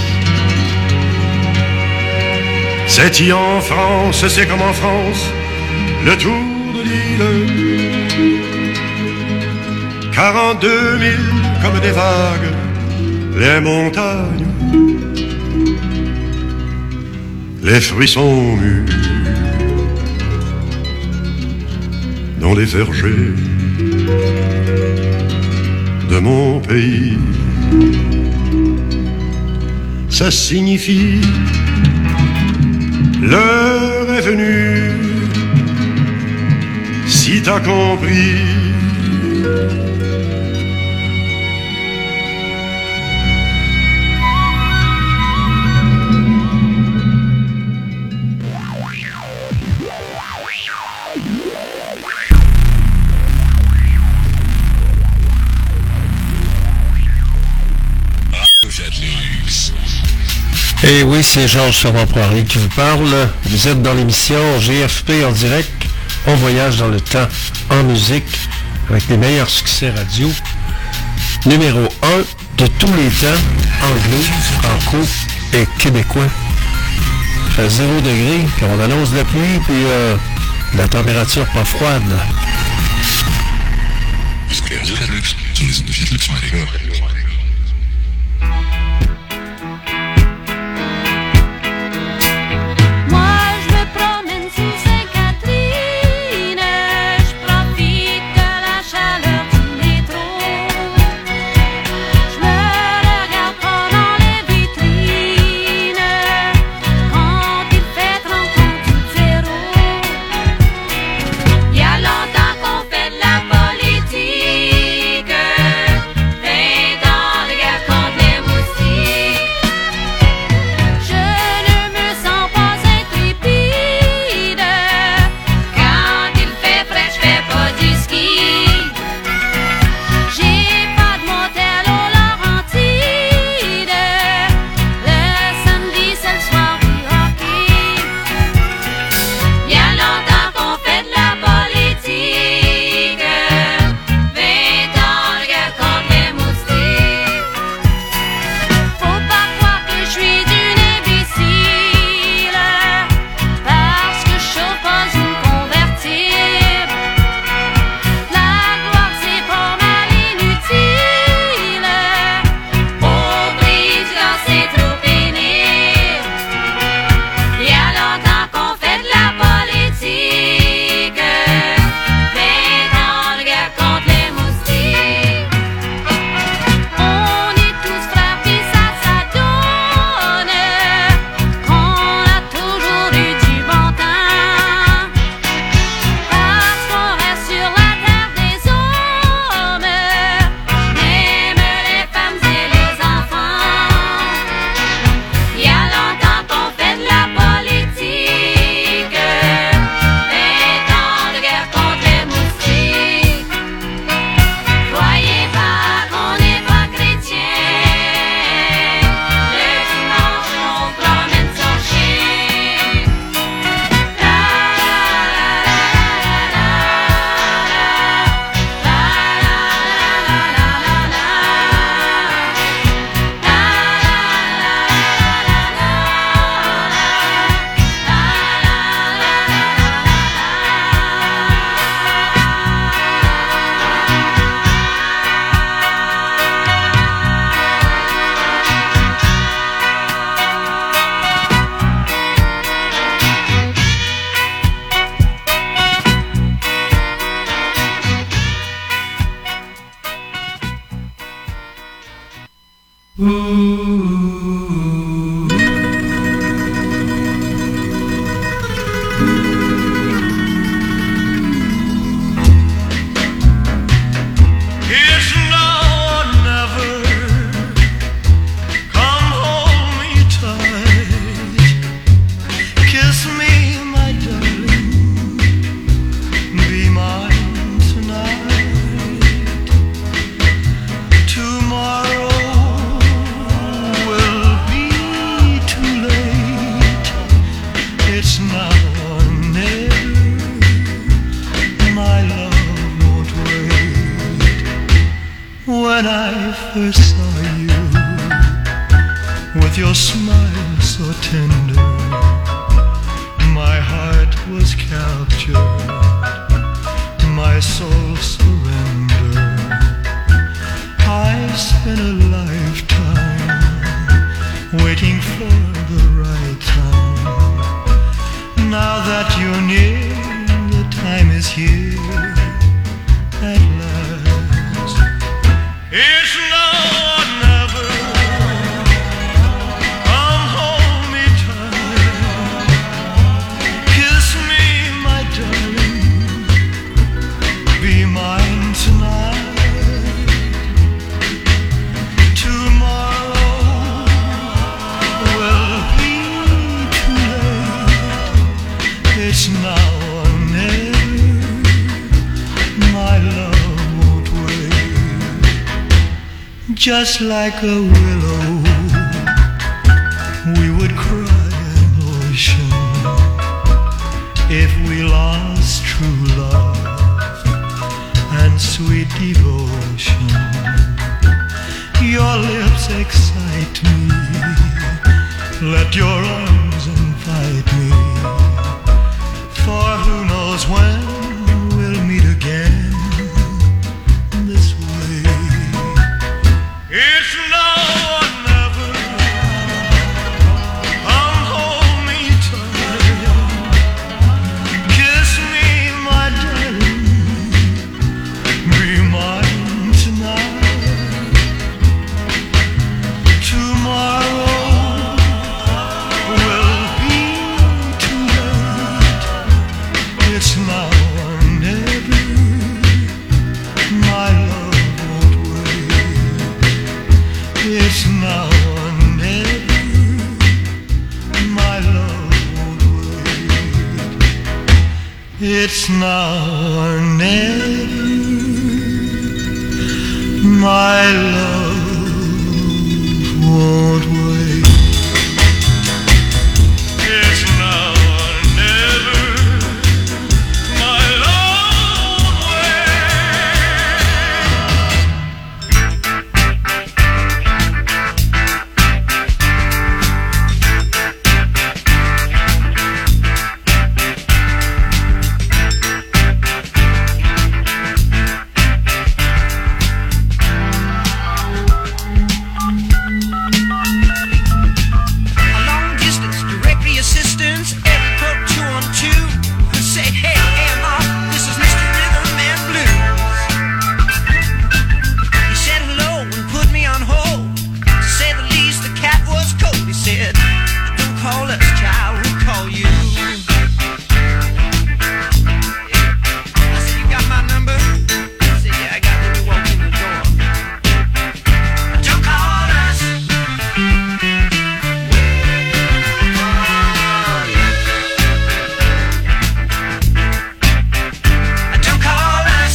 c'est y en France, c'est comme en France, le tour de l'île. 42 000 comme des vagues, les montagnes les fruits sont mûrs dans les vergers de mon pays. Ça signifie l'heure est venue, si t'as compris. Et oui, c'est Georges Servan-Poirier qui vous parle. Vous êtes dans l'émission GFP en direct. On voyage dans le temps en musique avec les meilleurs succès radio. Numéro 1 de tous les temps, anglo, franco et québécois. Il fait 0 degré, puis on annonce la pluie, puis la température pas froide. Waiting for the right time. here at last. It's now or never. Come hold me tight. Kiss me, my darling. Be mine tonight. Tomorrow will be too late. It's now or never. My love won't wait. Just like a willow, we would cry an ocean if we lost true love and sweet devotion. Your lips excite me. Let your arms invite me. For who knows when we'll meet again this way. It's now or never. Come hold me tight. Kiss me, my darling. Be mine tonight. Tomorrow will be too late. It's now or never. My love won't wait. It's now or never. My love won't wait. It's now or never. My love won't wait. It's now or never. My love won't A long distance directory assistance, every quote 2 on 2. Say, hey, Emma, this is Mr. Rhythm and Blues. He said hello and put me on hold. To say the least, the cat was cold. He said, don't call us, child, we'll call you. I said, you got my number? He said, yeah, I got it when you walk in the door. Don't call us. Don't call us.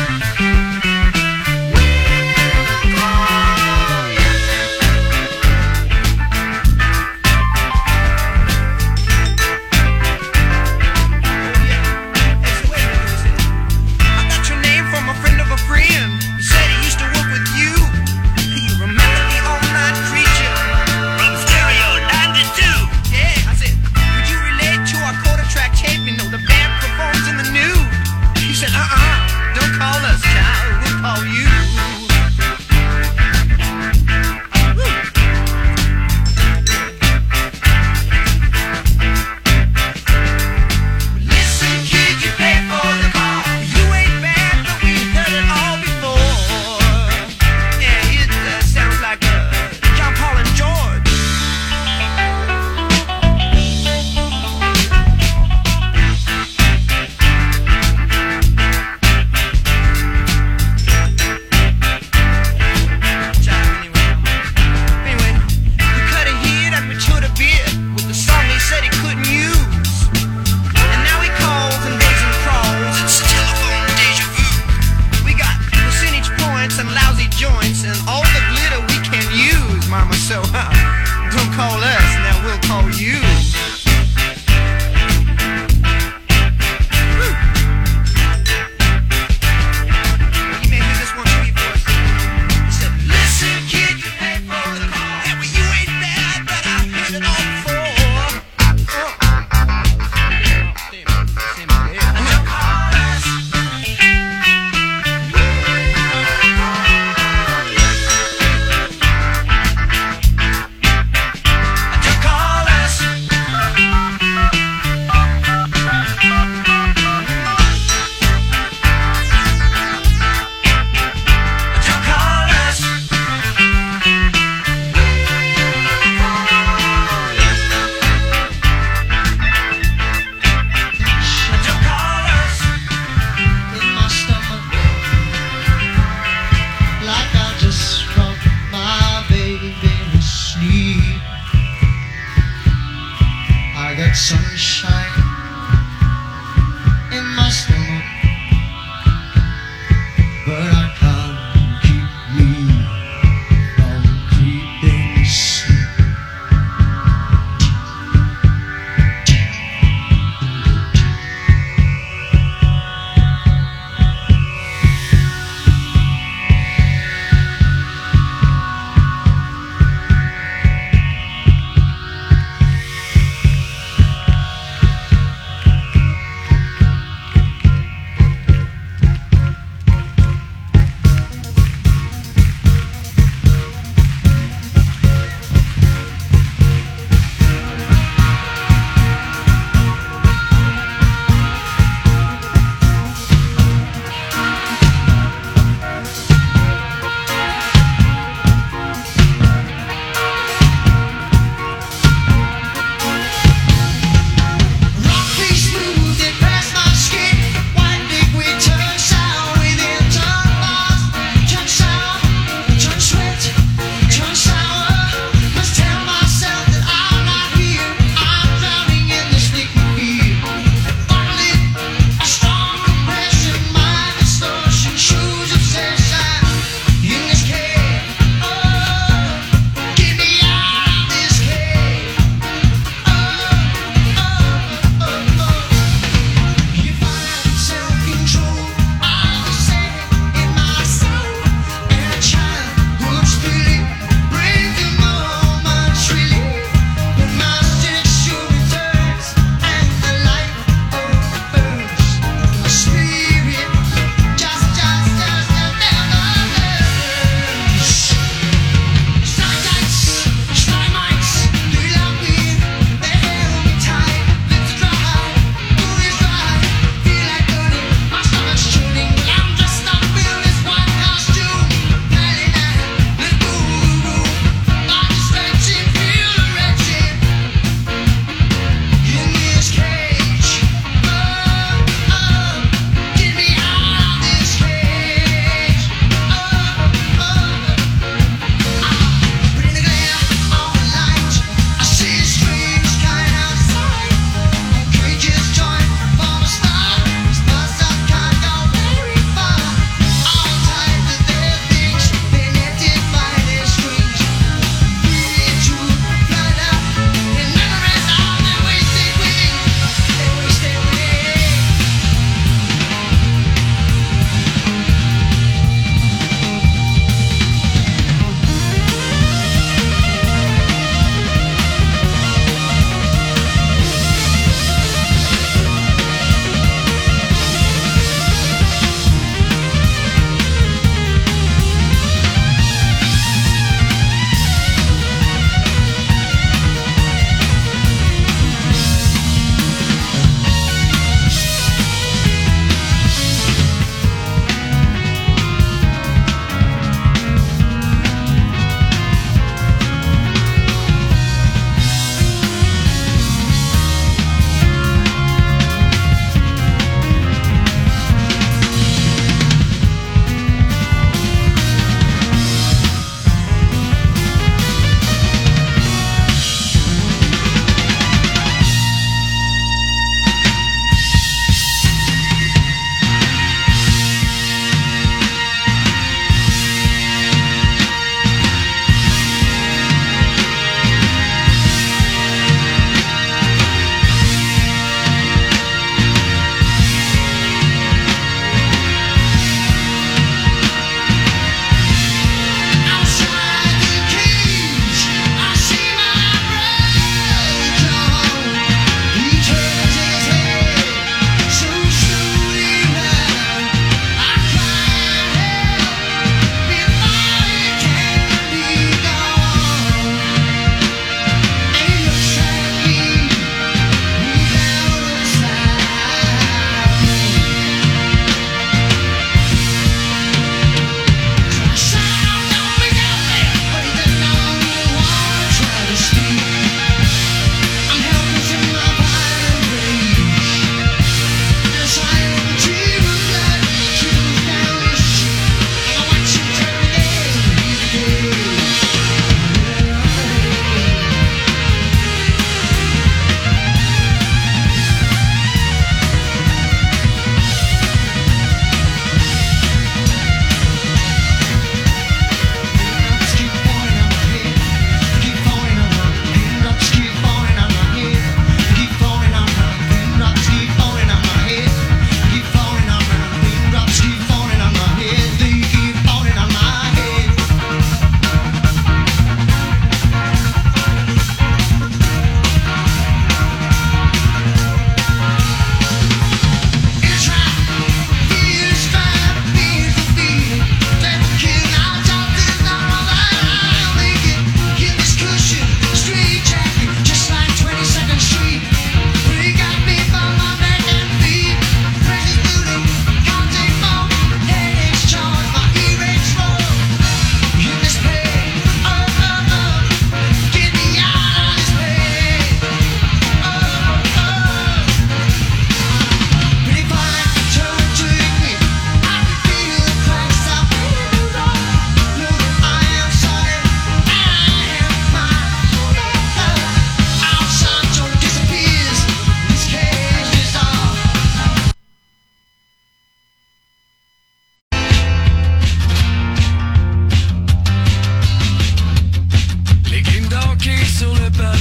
I got your name from a friend of a friend. He said he used to work with you. You remember the all-night creature from Stereo 92? Yeah, I said, could you relate to our quarter track tape? You know the band performs in the nude. He said, don't call us, child, we'll call you. Woo. Listen, kid, you pay for the call. You ain't bad, but we heard it all before. Yeah, it sounds like John Paul and George. Anyway, we cut a hit and we chewed a bit with the song he said he couldn't use. And now he calls and begs and crawls. It's telephone deja vu. We got percentage points and lousy joints and all the glitter we can use, mama. So, don't call us, now we'll call you. Woo. You may hear this one tweet for us. He said, listen, kid, you pay for the call. Yeah, well, you ain't bad, but I heard it all before. Don't call us. Don't call us. sunshine in my stomach, but I can't keep me from creeping sleep.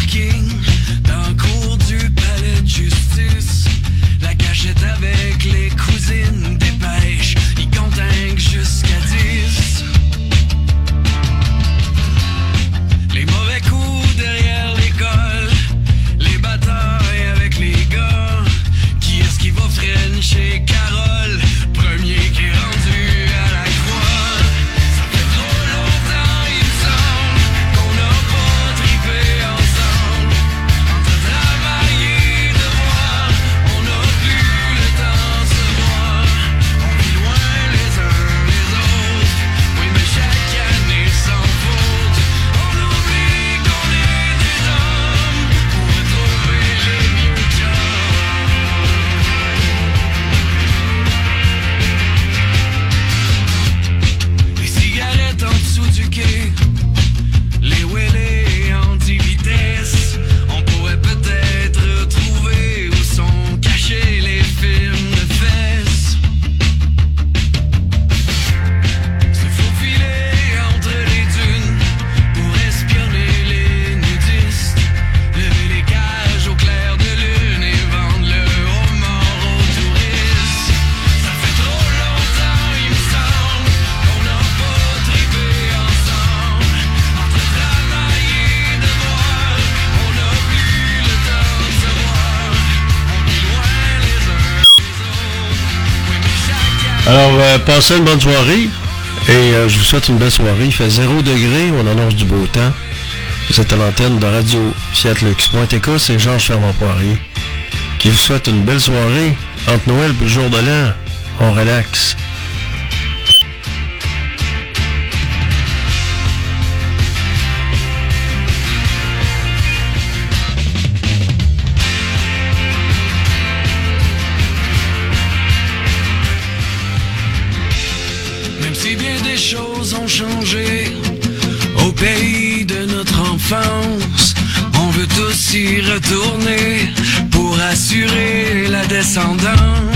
parking, dans le cours du palais de justice. La cachette avec les cousines dépêche, ils continguent jusqu'à 10. Les mauvais coups derrière l'école, les batailles avec les gars. Qui est-ce qui va frencher Carole? Premier qui est rendu à la croix. Ça fait trop longtemps, il me semble, qu'on n'a pas trippé ensemble. Entre travail et devoir, on n'a plus le temps de se voir. On vit loin les uns les autres, oui mais chaque année sans faute. On oublie qu'on est des hommes pour retrouver les vieux chums. Les cigarettes en dessous du quai, les wheelés en 10 vitesses. On pourrait peut-être retrouver où sont cachés les films de fesses. Se faufiler entre les dunes pour espionner les nudistes. Lever les cages au clair de lune et vendre le homard aux touristes. Ça fait trop longtemps, il me semble, qu'on n'a pas trippé ensemble. Entre travail et devoir, on n'a plus le temps de se voir. On vit loin les uns les autres, oui mais chaque année. Alors, passez une bonne soirée. Et je vous souhaite une belle soirée. Il fait 0 degré, on annonce du beau temps. Vous êtes à l'antenne de Radio Fiatlux.tk, c'est Georges Fermant-Poirier qui vous souhaite une belle soirée. Entre Noël et le jour de l'an, on relaxe. Même si bien des choses ont changé au pays de notre enfance, on veut tous y retourner pour assurer la descendance.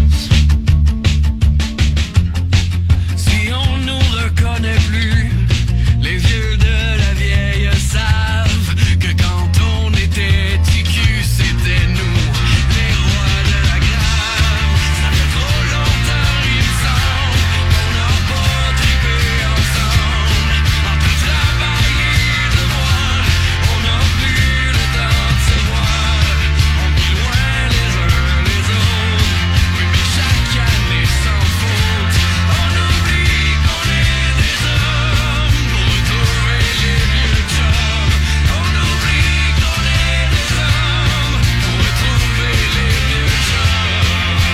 Si on nous reconnaît plus, les vieux de la vieille savent que quand on était TQ, c'était nous, les rois de la grave. Ça fait trop longtemps, il me semble, qu'on n'a pas trippé ensemble. Entre travail et devoir, on n'a plus le temps de se voir. On vit loin les uns les autres, oui mais chaque année sans faute. On oublie qu'on est des hommes pour retrouver les vieux chums. On oublie qu'on est des hommes pour retrouver les vieux chums.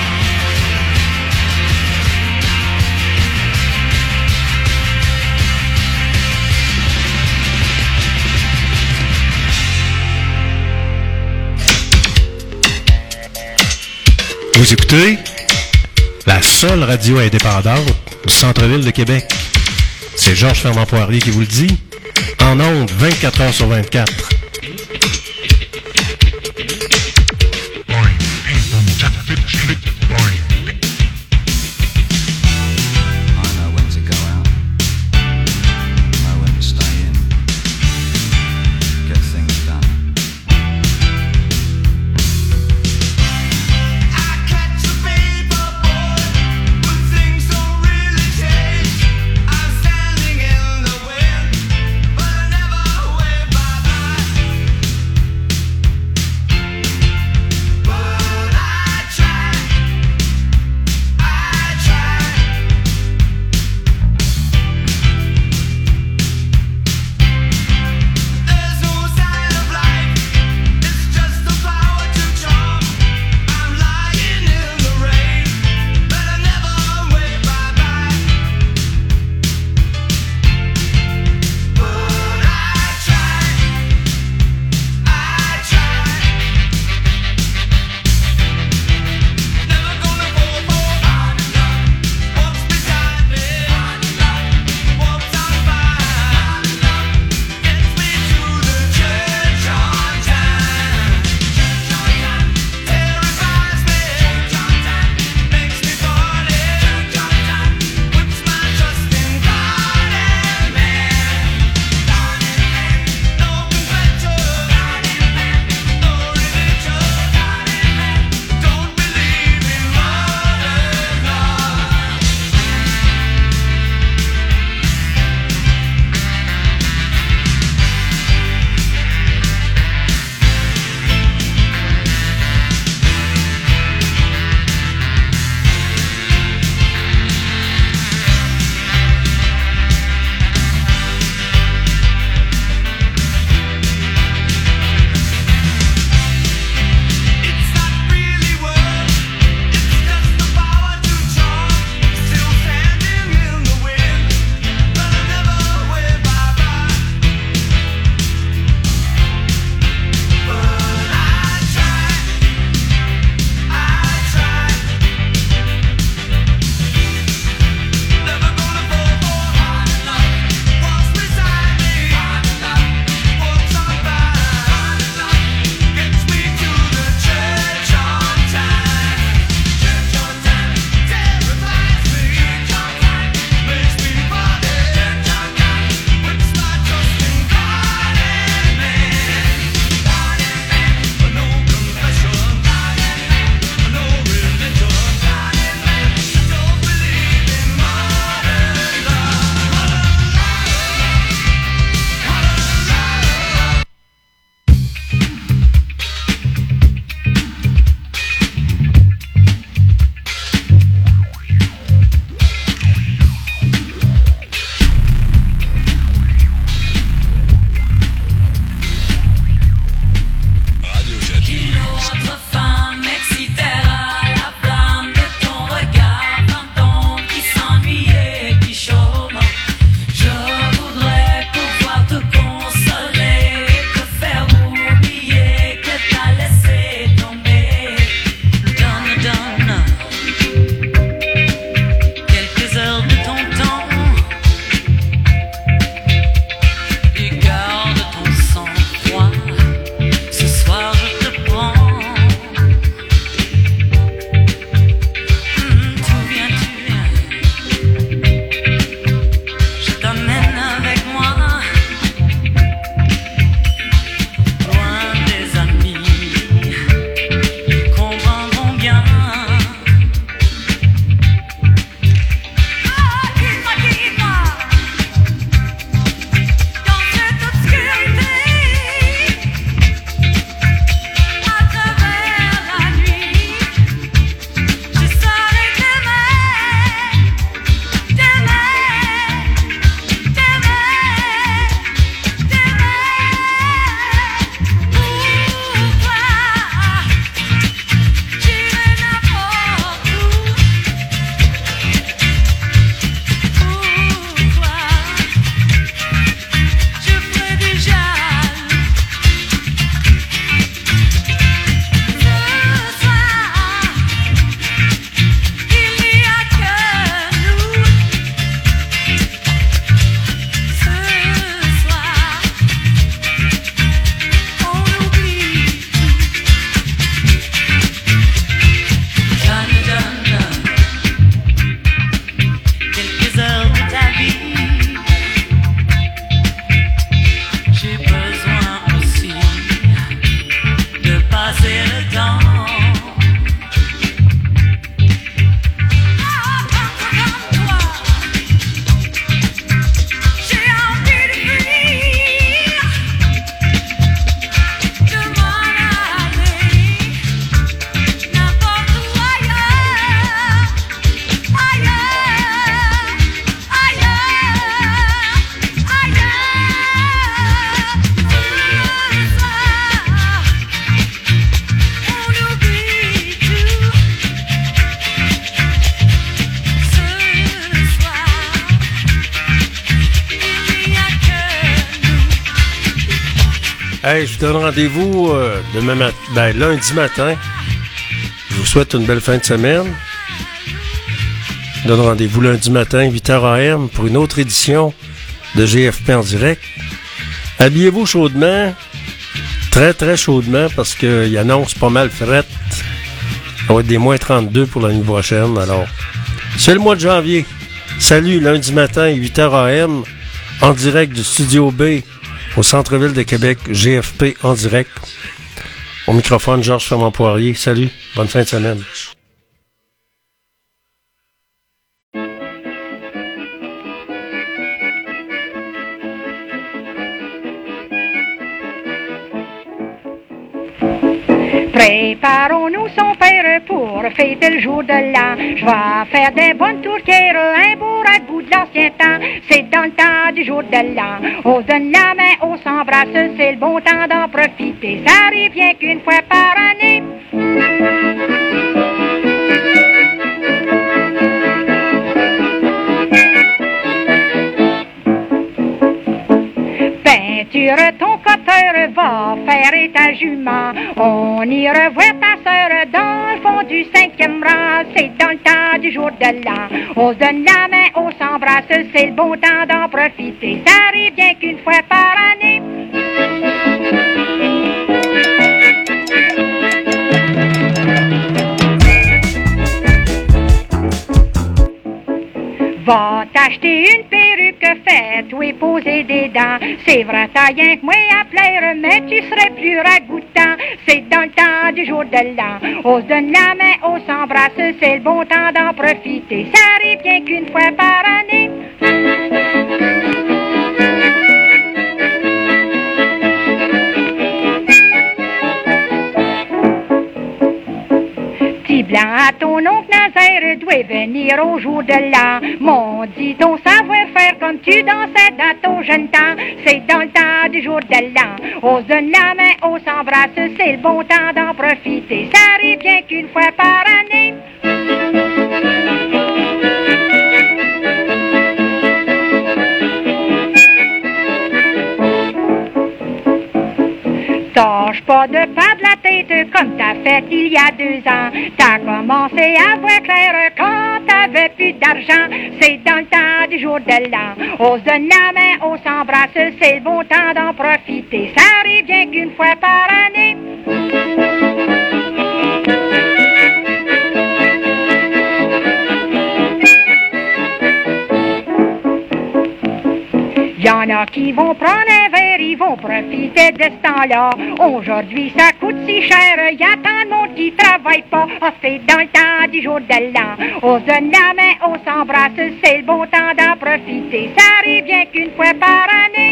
Vous écoutez la seule radio indépendante du centre-ville de Québec. C'est Georges Fermant-Poirier qui vous le dit. En ondes, 24 heures sur 24. I know when to go out, know when to stay in, get things done. I'm standing in the wind, but I never wave bye-bye. Hey, je vous donne rendez-vous lundi matin. Je vous souhaite une belle fin de semaine. Je vous donne rendez-vous lundi matin, 8h AM, pour une autre édition de GFP en direct. Habillez-vous chaudement, très très chaudement, parce qu'il annonce pas mal fret. Ça va être des moins 32 pour l'année prochaine. Alors, c'est le mois de janvier. Salut, lundi matin, 8h AM, en direct du Studio B, au centre-ville de Québec, GFP en direct. Au microphone, Georges Fermant-Poirier. Salut, bonne fin de semaine. Préparons-nous son père pour fêter le jour de l'an. Je vais faire des bonnes tourtières, un beau ragoût de l'ancien temps. C'est dans le temps du jour de l'an. On se donne la main, on s'embrasse, c'est le bon temps d'en profiter. Ça arrive bien qu'une fois par année. Peinture ton coteur, va faire ta jument. On y revoit ta sœur dans le fond du 5e rang. C'est dans le temps du jour de l'an. On se donne la main, on s'embrasse, c'est le bon temps d'en profiter. Ça arrive bien qu'une fois par année. Va t'acheter une perruque, fais-toi poser des dents. C'est vrai, t'as rien que moi à plaire, mais tu serais plus ragoûtant. C'est dans le temps du jour de l'an. On se donne la main, on s'embrasse, c'est le bon temps d'en profiter. Ça arrive bien qu'une fois par année. Petit blanc à ton oncle Nazaire doit venir au jour de l'an. Mon dit ton savoir-faire comme tu dansais dans ton jeune temps. C'est dans le temps du jour de l'an. On se donne la main, on s'embrasse, c'est le bon temps d'en profiter. Ça arrive bien qu'une fois par année. Tâche pas de perdre la tête comme t'as fait il y a 2 ans. T'as commencé à voir clair quand t'avais plus d'argent. C'est dans le temps du jour de l'an. On se donne la main, on s'embrasse, c'est le bon temps d'en profiter. Ça arrive bien qu'une fois par année. Y'en a qui vont prendre un verre, ils vont profiter de ce temps-là. Aujourd'hui, ça coûte si cher, y a tant de monde qui travaille pas. Ah, c'est dans le temps du jour de l'an. On se donne la main, on s'embrasse, c'est le bon temps d'en profiter. Ça arrive bien qu'une fois par année.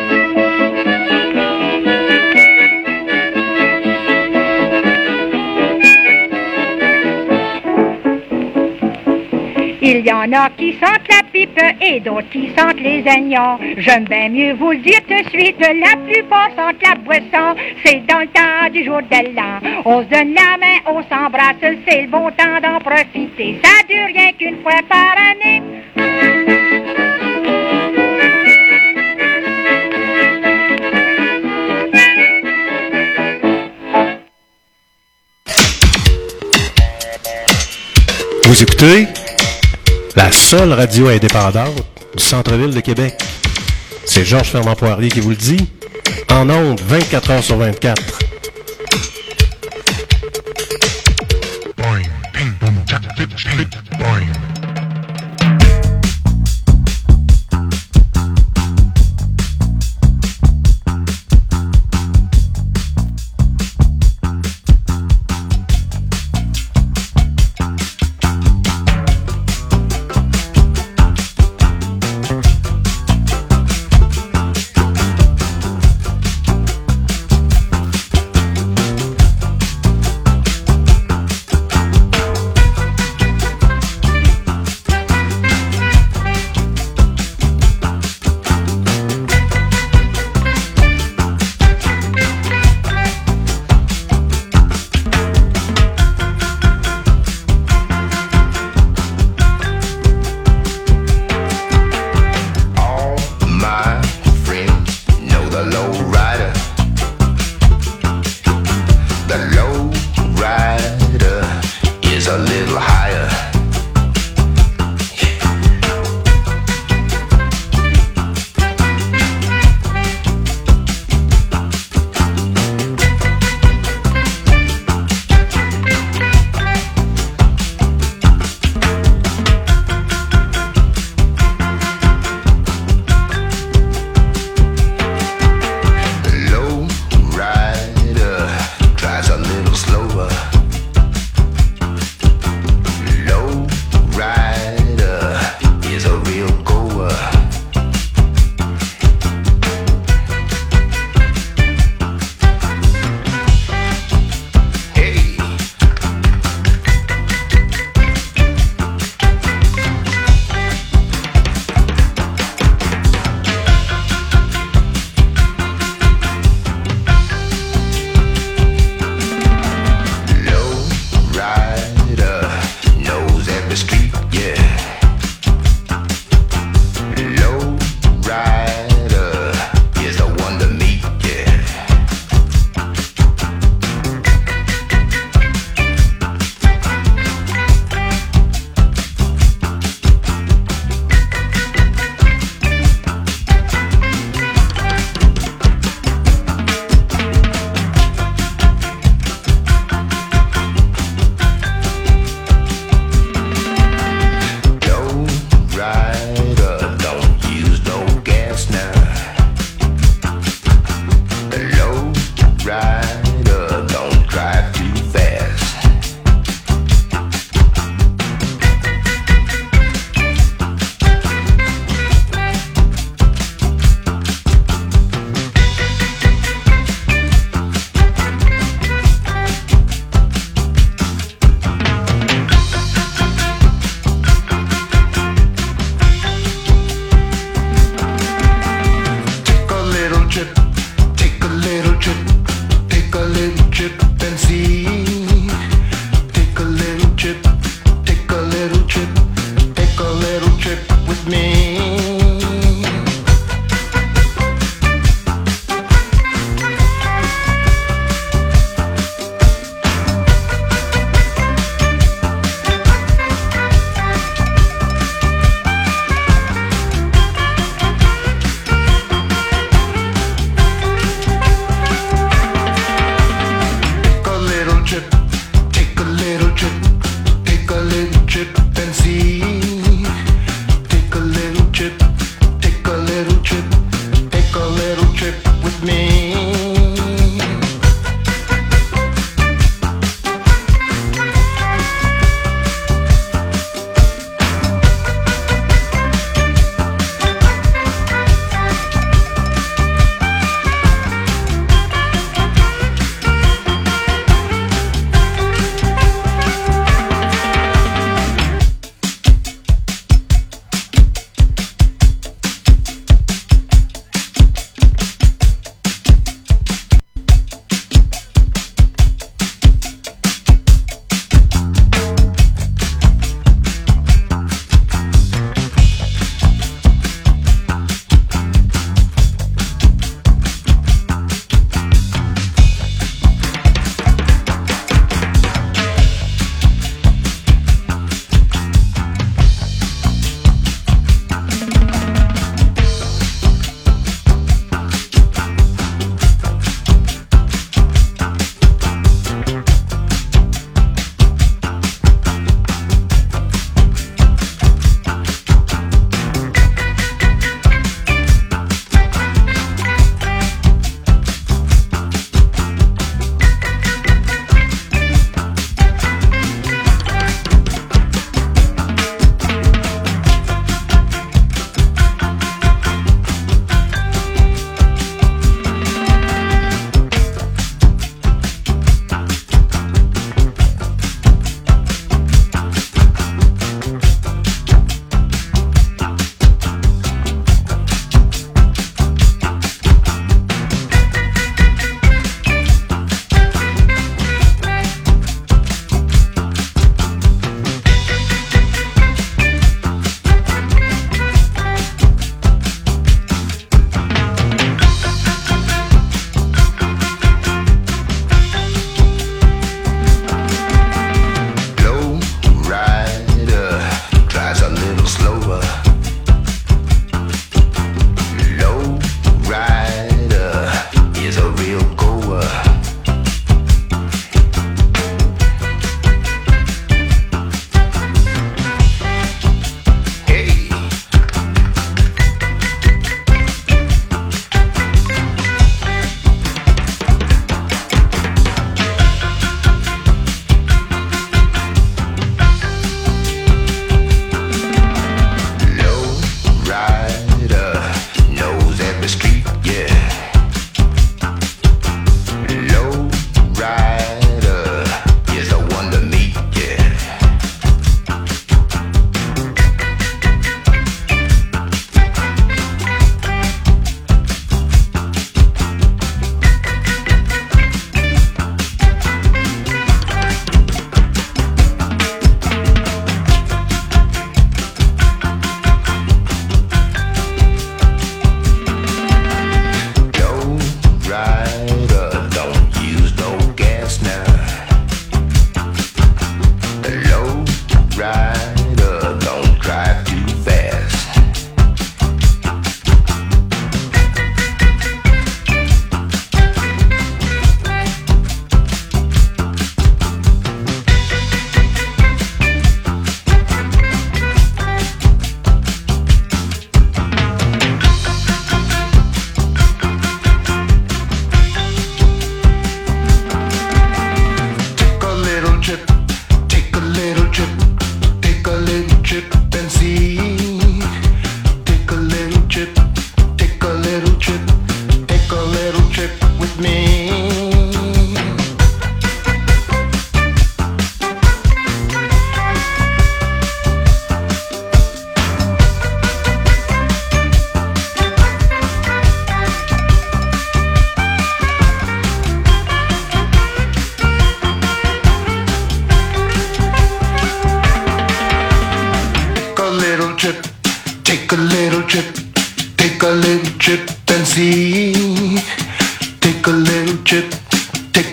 Il y en a qui sentent la pipe et d'autres qui sentent les oignons. J'aime bien mieux vous le dire tout de suite, la plupart sentent la boisson. C'est dans le temps du jour de l'an. On se donne la main, on s'embrasse, c'est le bon temps d'en profiter. Ça dure rien qu'une fois par année. Vous écoutez la seule radio indépendante du centre-ville de Québec. C'est Georges Fermant-Poirier qui vous le dit. En ondes, 24 heures sur 24. Boing, ping, boom, jack, flip, flip, boing.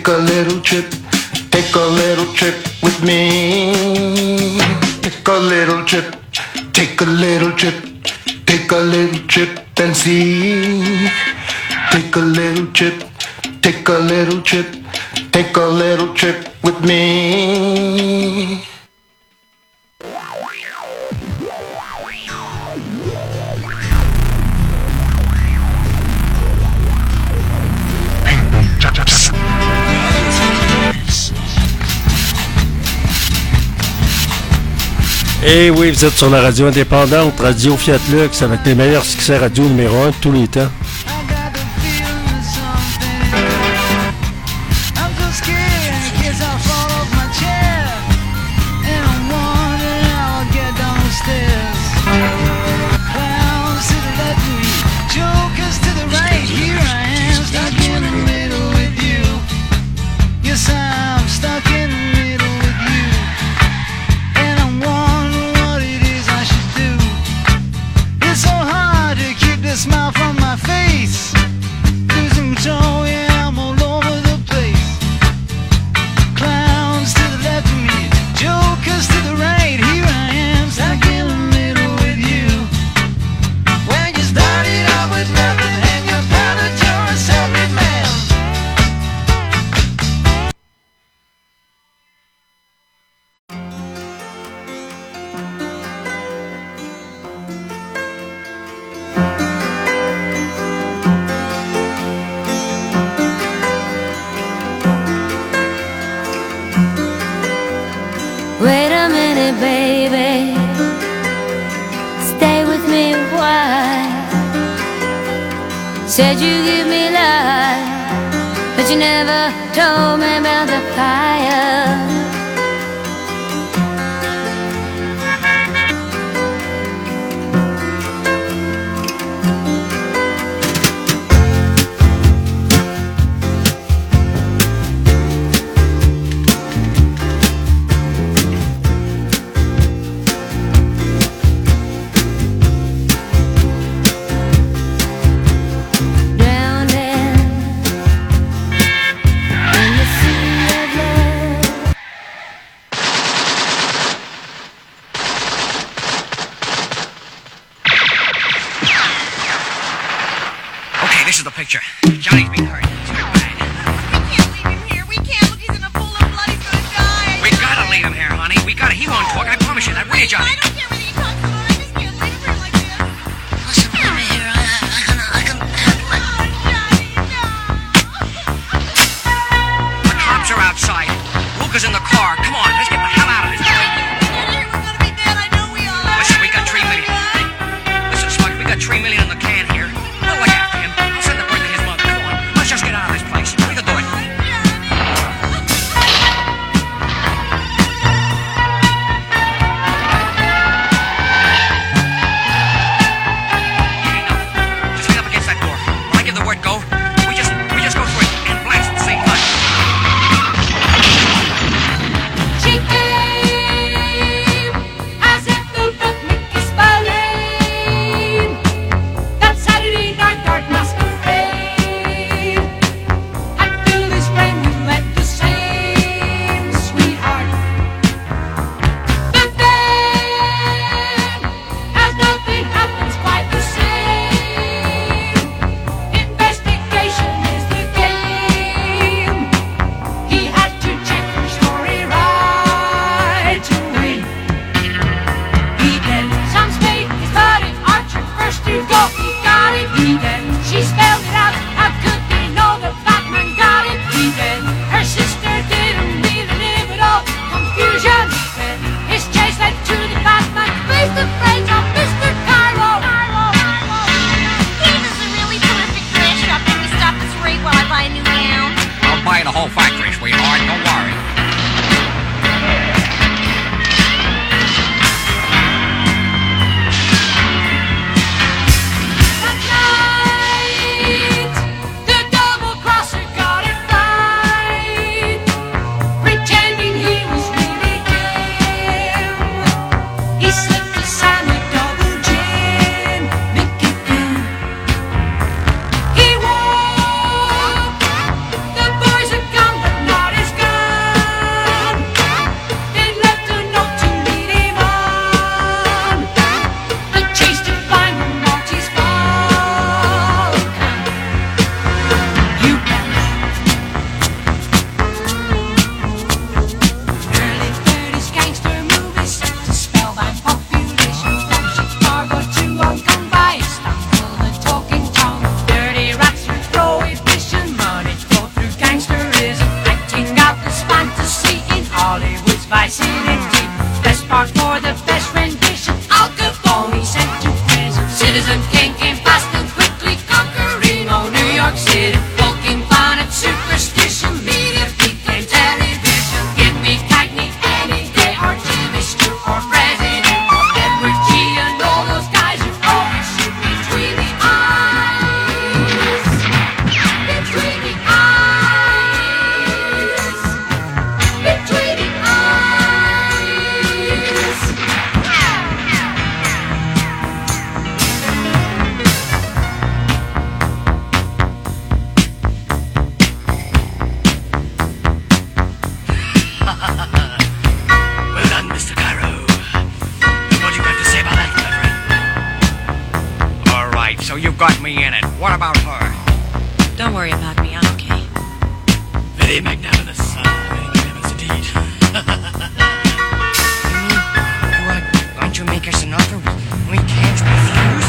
Take a little trip, take a little trip with me. Take a little trip, take a little trip, take a little trip and see. Take a little trip, take a little trip, take a little trip with me. Et oui, vous êtes sur la radio indépendante, Radio Fiat Lux, avec les meilleurs succès radio numéro 1 de tous les temps. Smile from my face, losing control, yeah, I'm all over the place. Clowns to the left of me, jokers to the right. Here I am, stuck in the middle with you. When you started out with nothing and you're proud that you're a self-made man. Wait a minute, baby. Stay with me a while. Said you give me life, but you never told me about the fire. This is the picture. Johnny's being hurt. It's real bad. We can't leave him here. We can't. Look, he's in a pool of blood. He's gonna die. We gotta leave him here, honey. We gotta. He won't talk. I promise you that. Will you, Johnny? I don't care whether he talks or not. I just can't leave him here like this. Listen, leave me here. I can handle it. The cops are outside. Luca's in the car. Come on, let's get the hell out of this. We're gonna be dead. I know we are. Listen, we got $3 million. Listen, Smug, we got $3 million in the can here. We'll look after him. I'll send the bird to his mother. Come on, let's just get out of this place. We can do it. Just lean up against that door. When I give the word go, we just go through it and blast at the same time. She came as if the rhythmic is ballet. That Saturday night dark masquerade. I feel this rain, we met the same sweetheart. But then, as nothing happens quite the same. Investigation is the game. He had to check her story right to win. He did some spade, his buddy Archer first to go. He got it, he did. She spelled it out. How could he know the Batman got it? He did. Her sister didn't really live at all. Confusion. Then his chase led to the Batman. Face the face of Mr. Cairo. This is a really terrific dress shop. Can we stop this raid while I buy a new gown? I'll buy the whole factory, sweetheart. Don't worry. That night, the double crosser got it right, pretending he was really him. He slipped a Santa double gin, Mickey Finn. He woke the boys are gone, but Well done, Mr. Cairo. What do you have to say about that, Reverend? All right, so you got me in it. What about her? Don't worry about me, I'm okay. Very magnanimous. Very magnanimous indeed. Won't you make us an offer we can't refuse?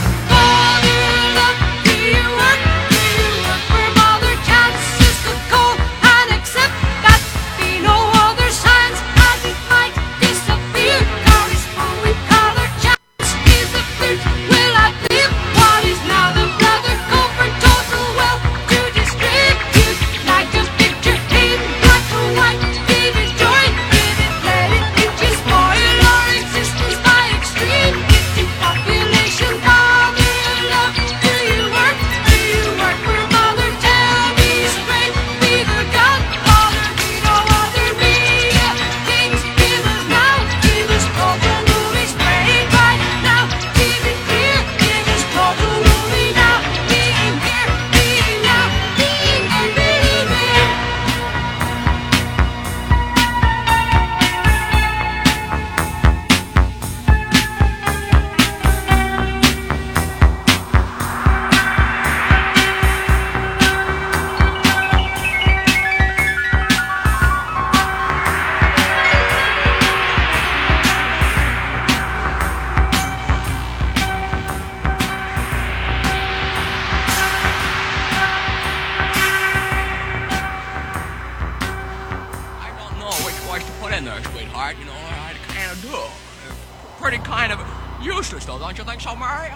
Pretty kind of useless, though, don't you think so, Murray?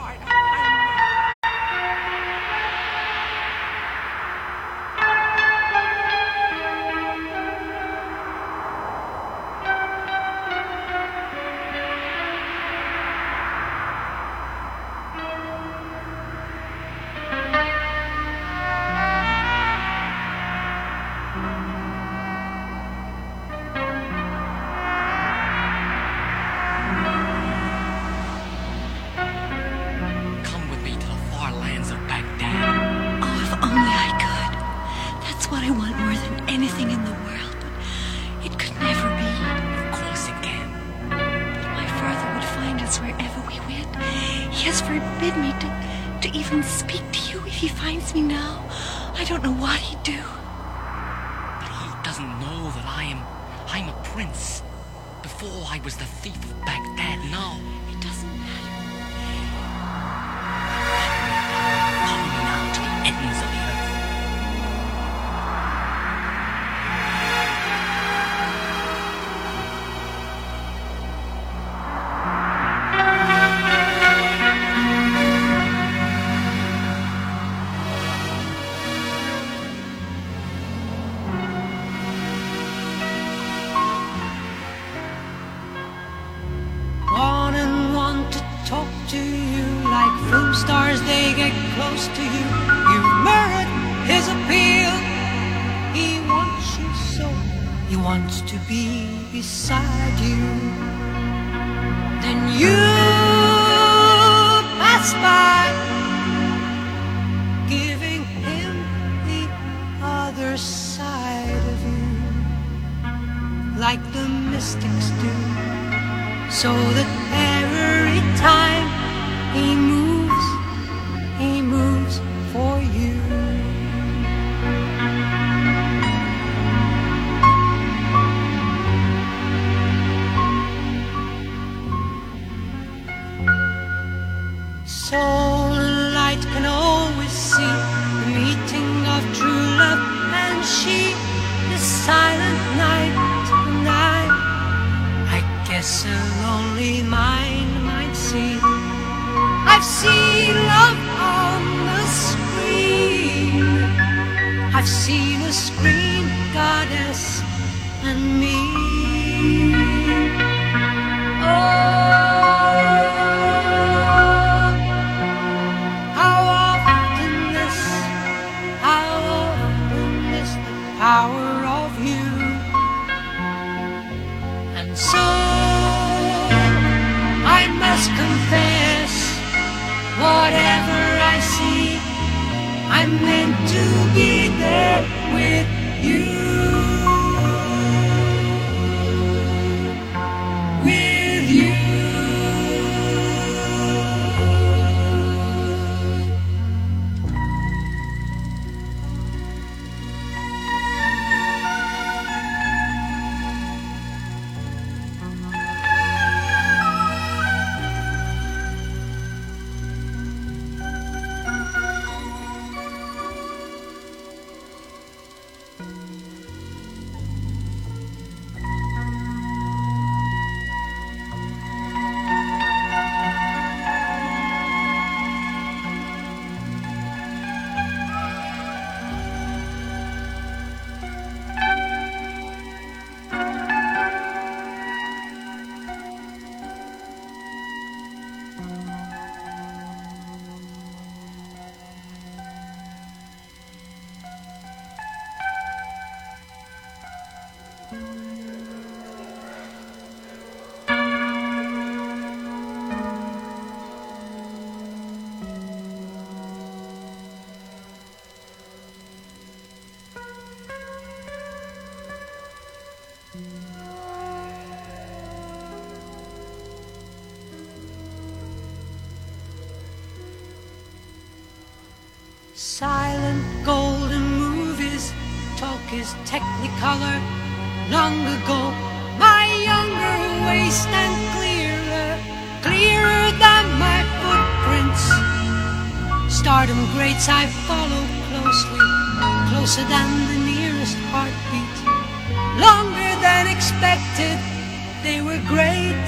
Silent golden movies, talk is technicolor. Long ago, my younger waist and clearer than my footprints. Stardom greats I follow closely, closer than the nearest heartbeat. Longer than expected, they were great.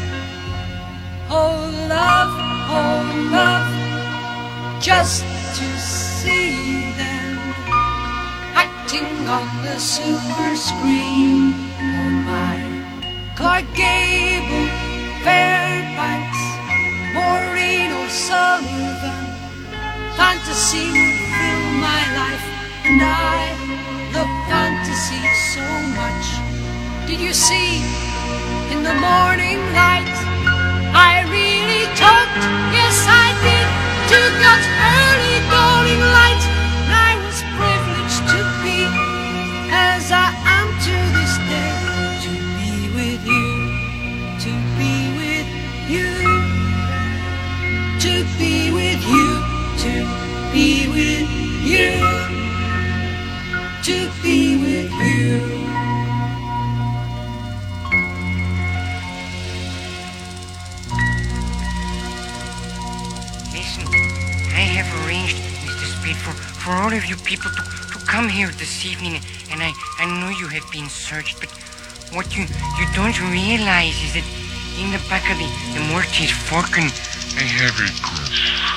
Oh love, just to see them acting on the silver screen. Oh my, Clark Gable, Fairbanks, Maureen O'Sullivan. Fantasy would fill my life, and I love fantasy so much. Did you see in the morning light? I really talked, yes I did, to God's early dawning light. And I was privileged to be, as I am to this day, to be with you, to be with you, to be with you, to be with you, to be with you. For all of you people to come here this evening, and I know you have been searched, but what you don't realize is that in the back of the Morty's Falcon, I have a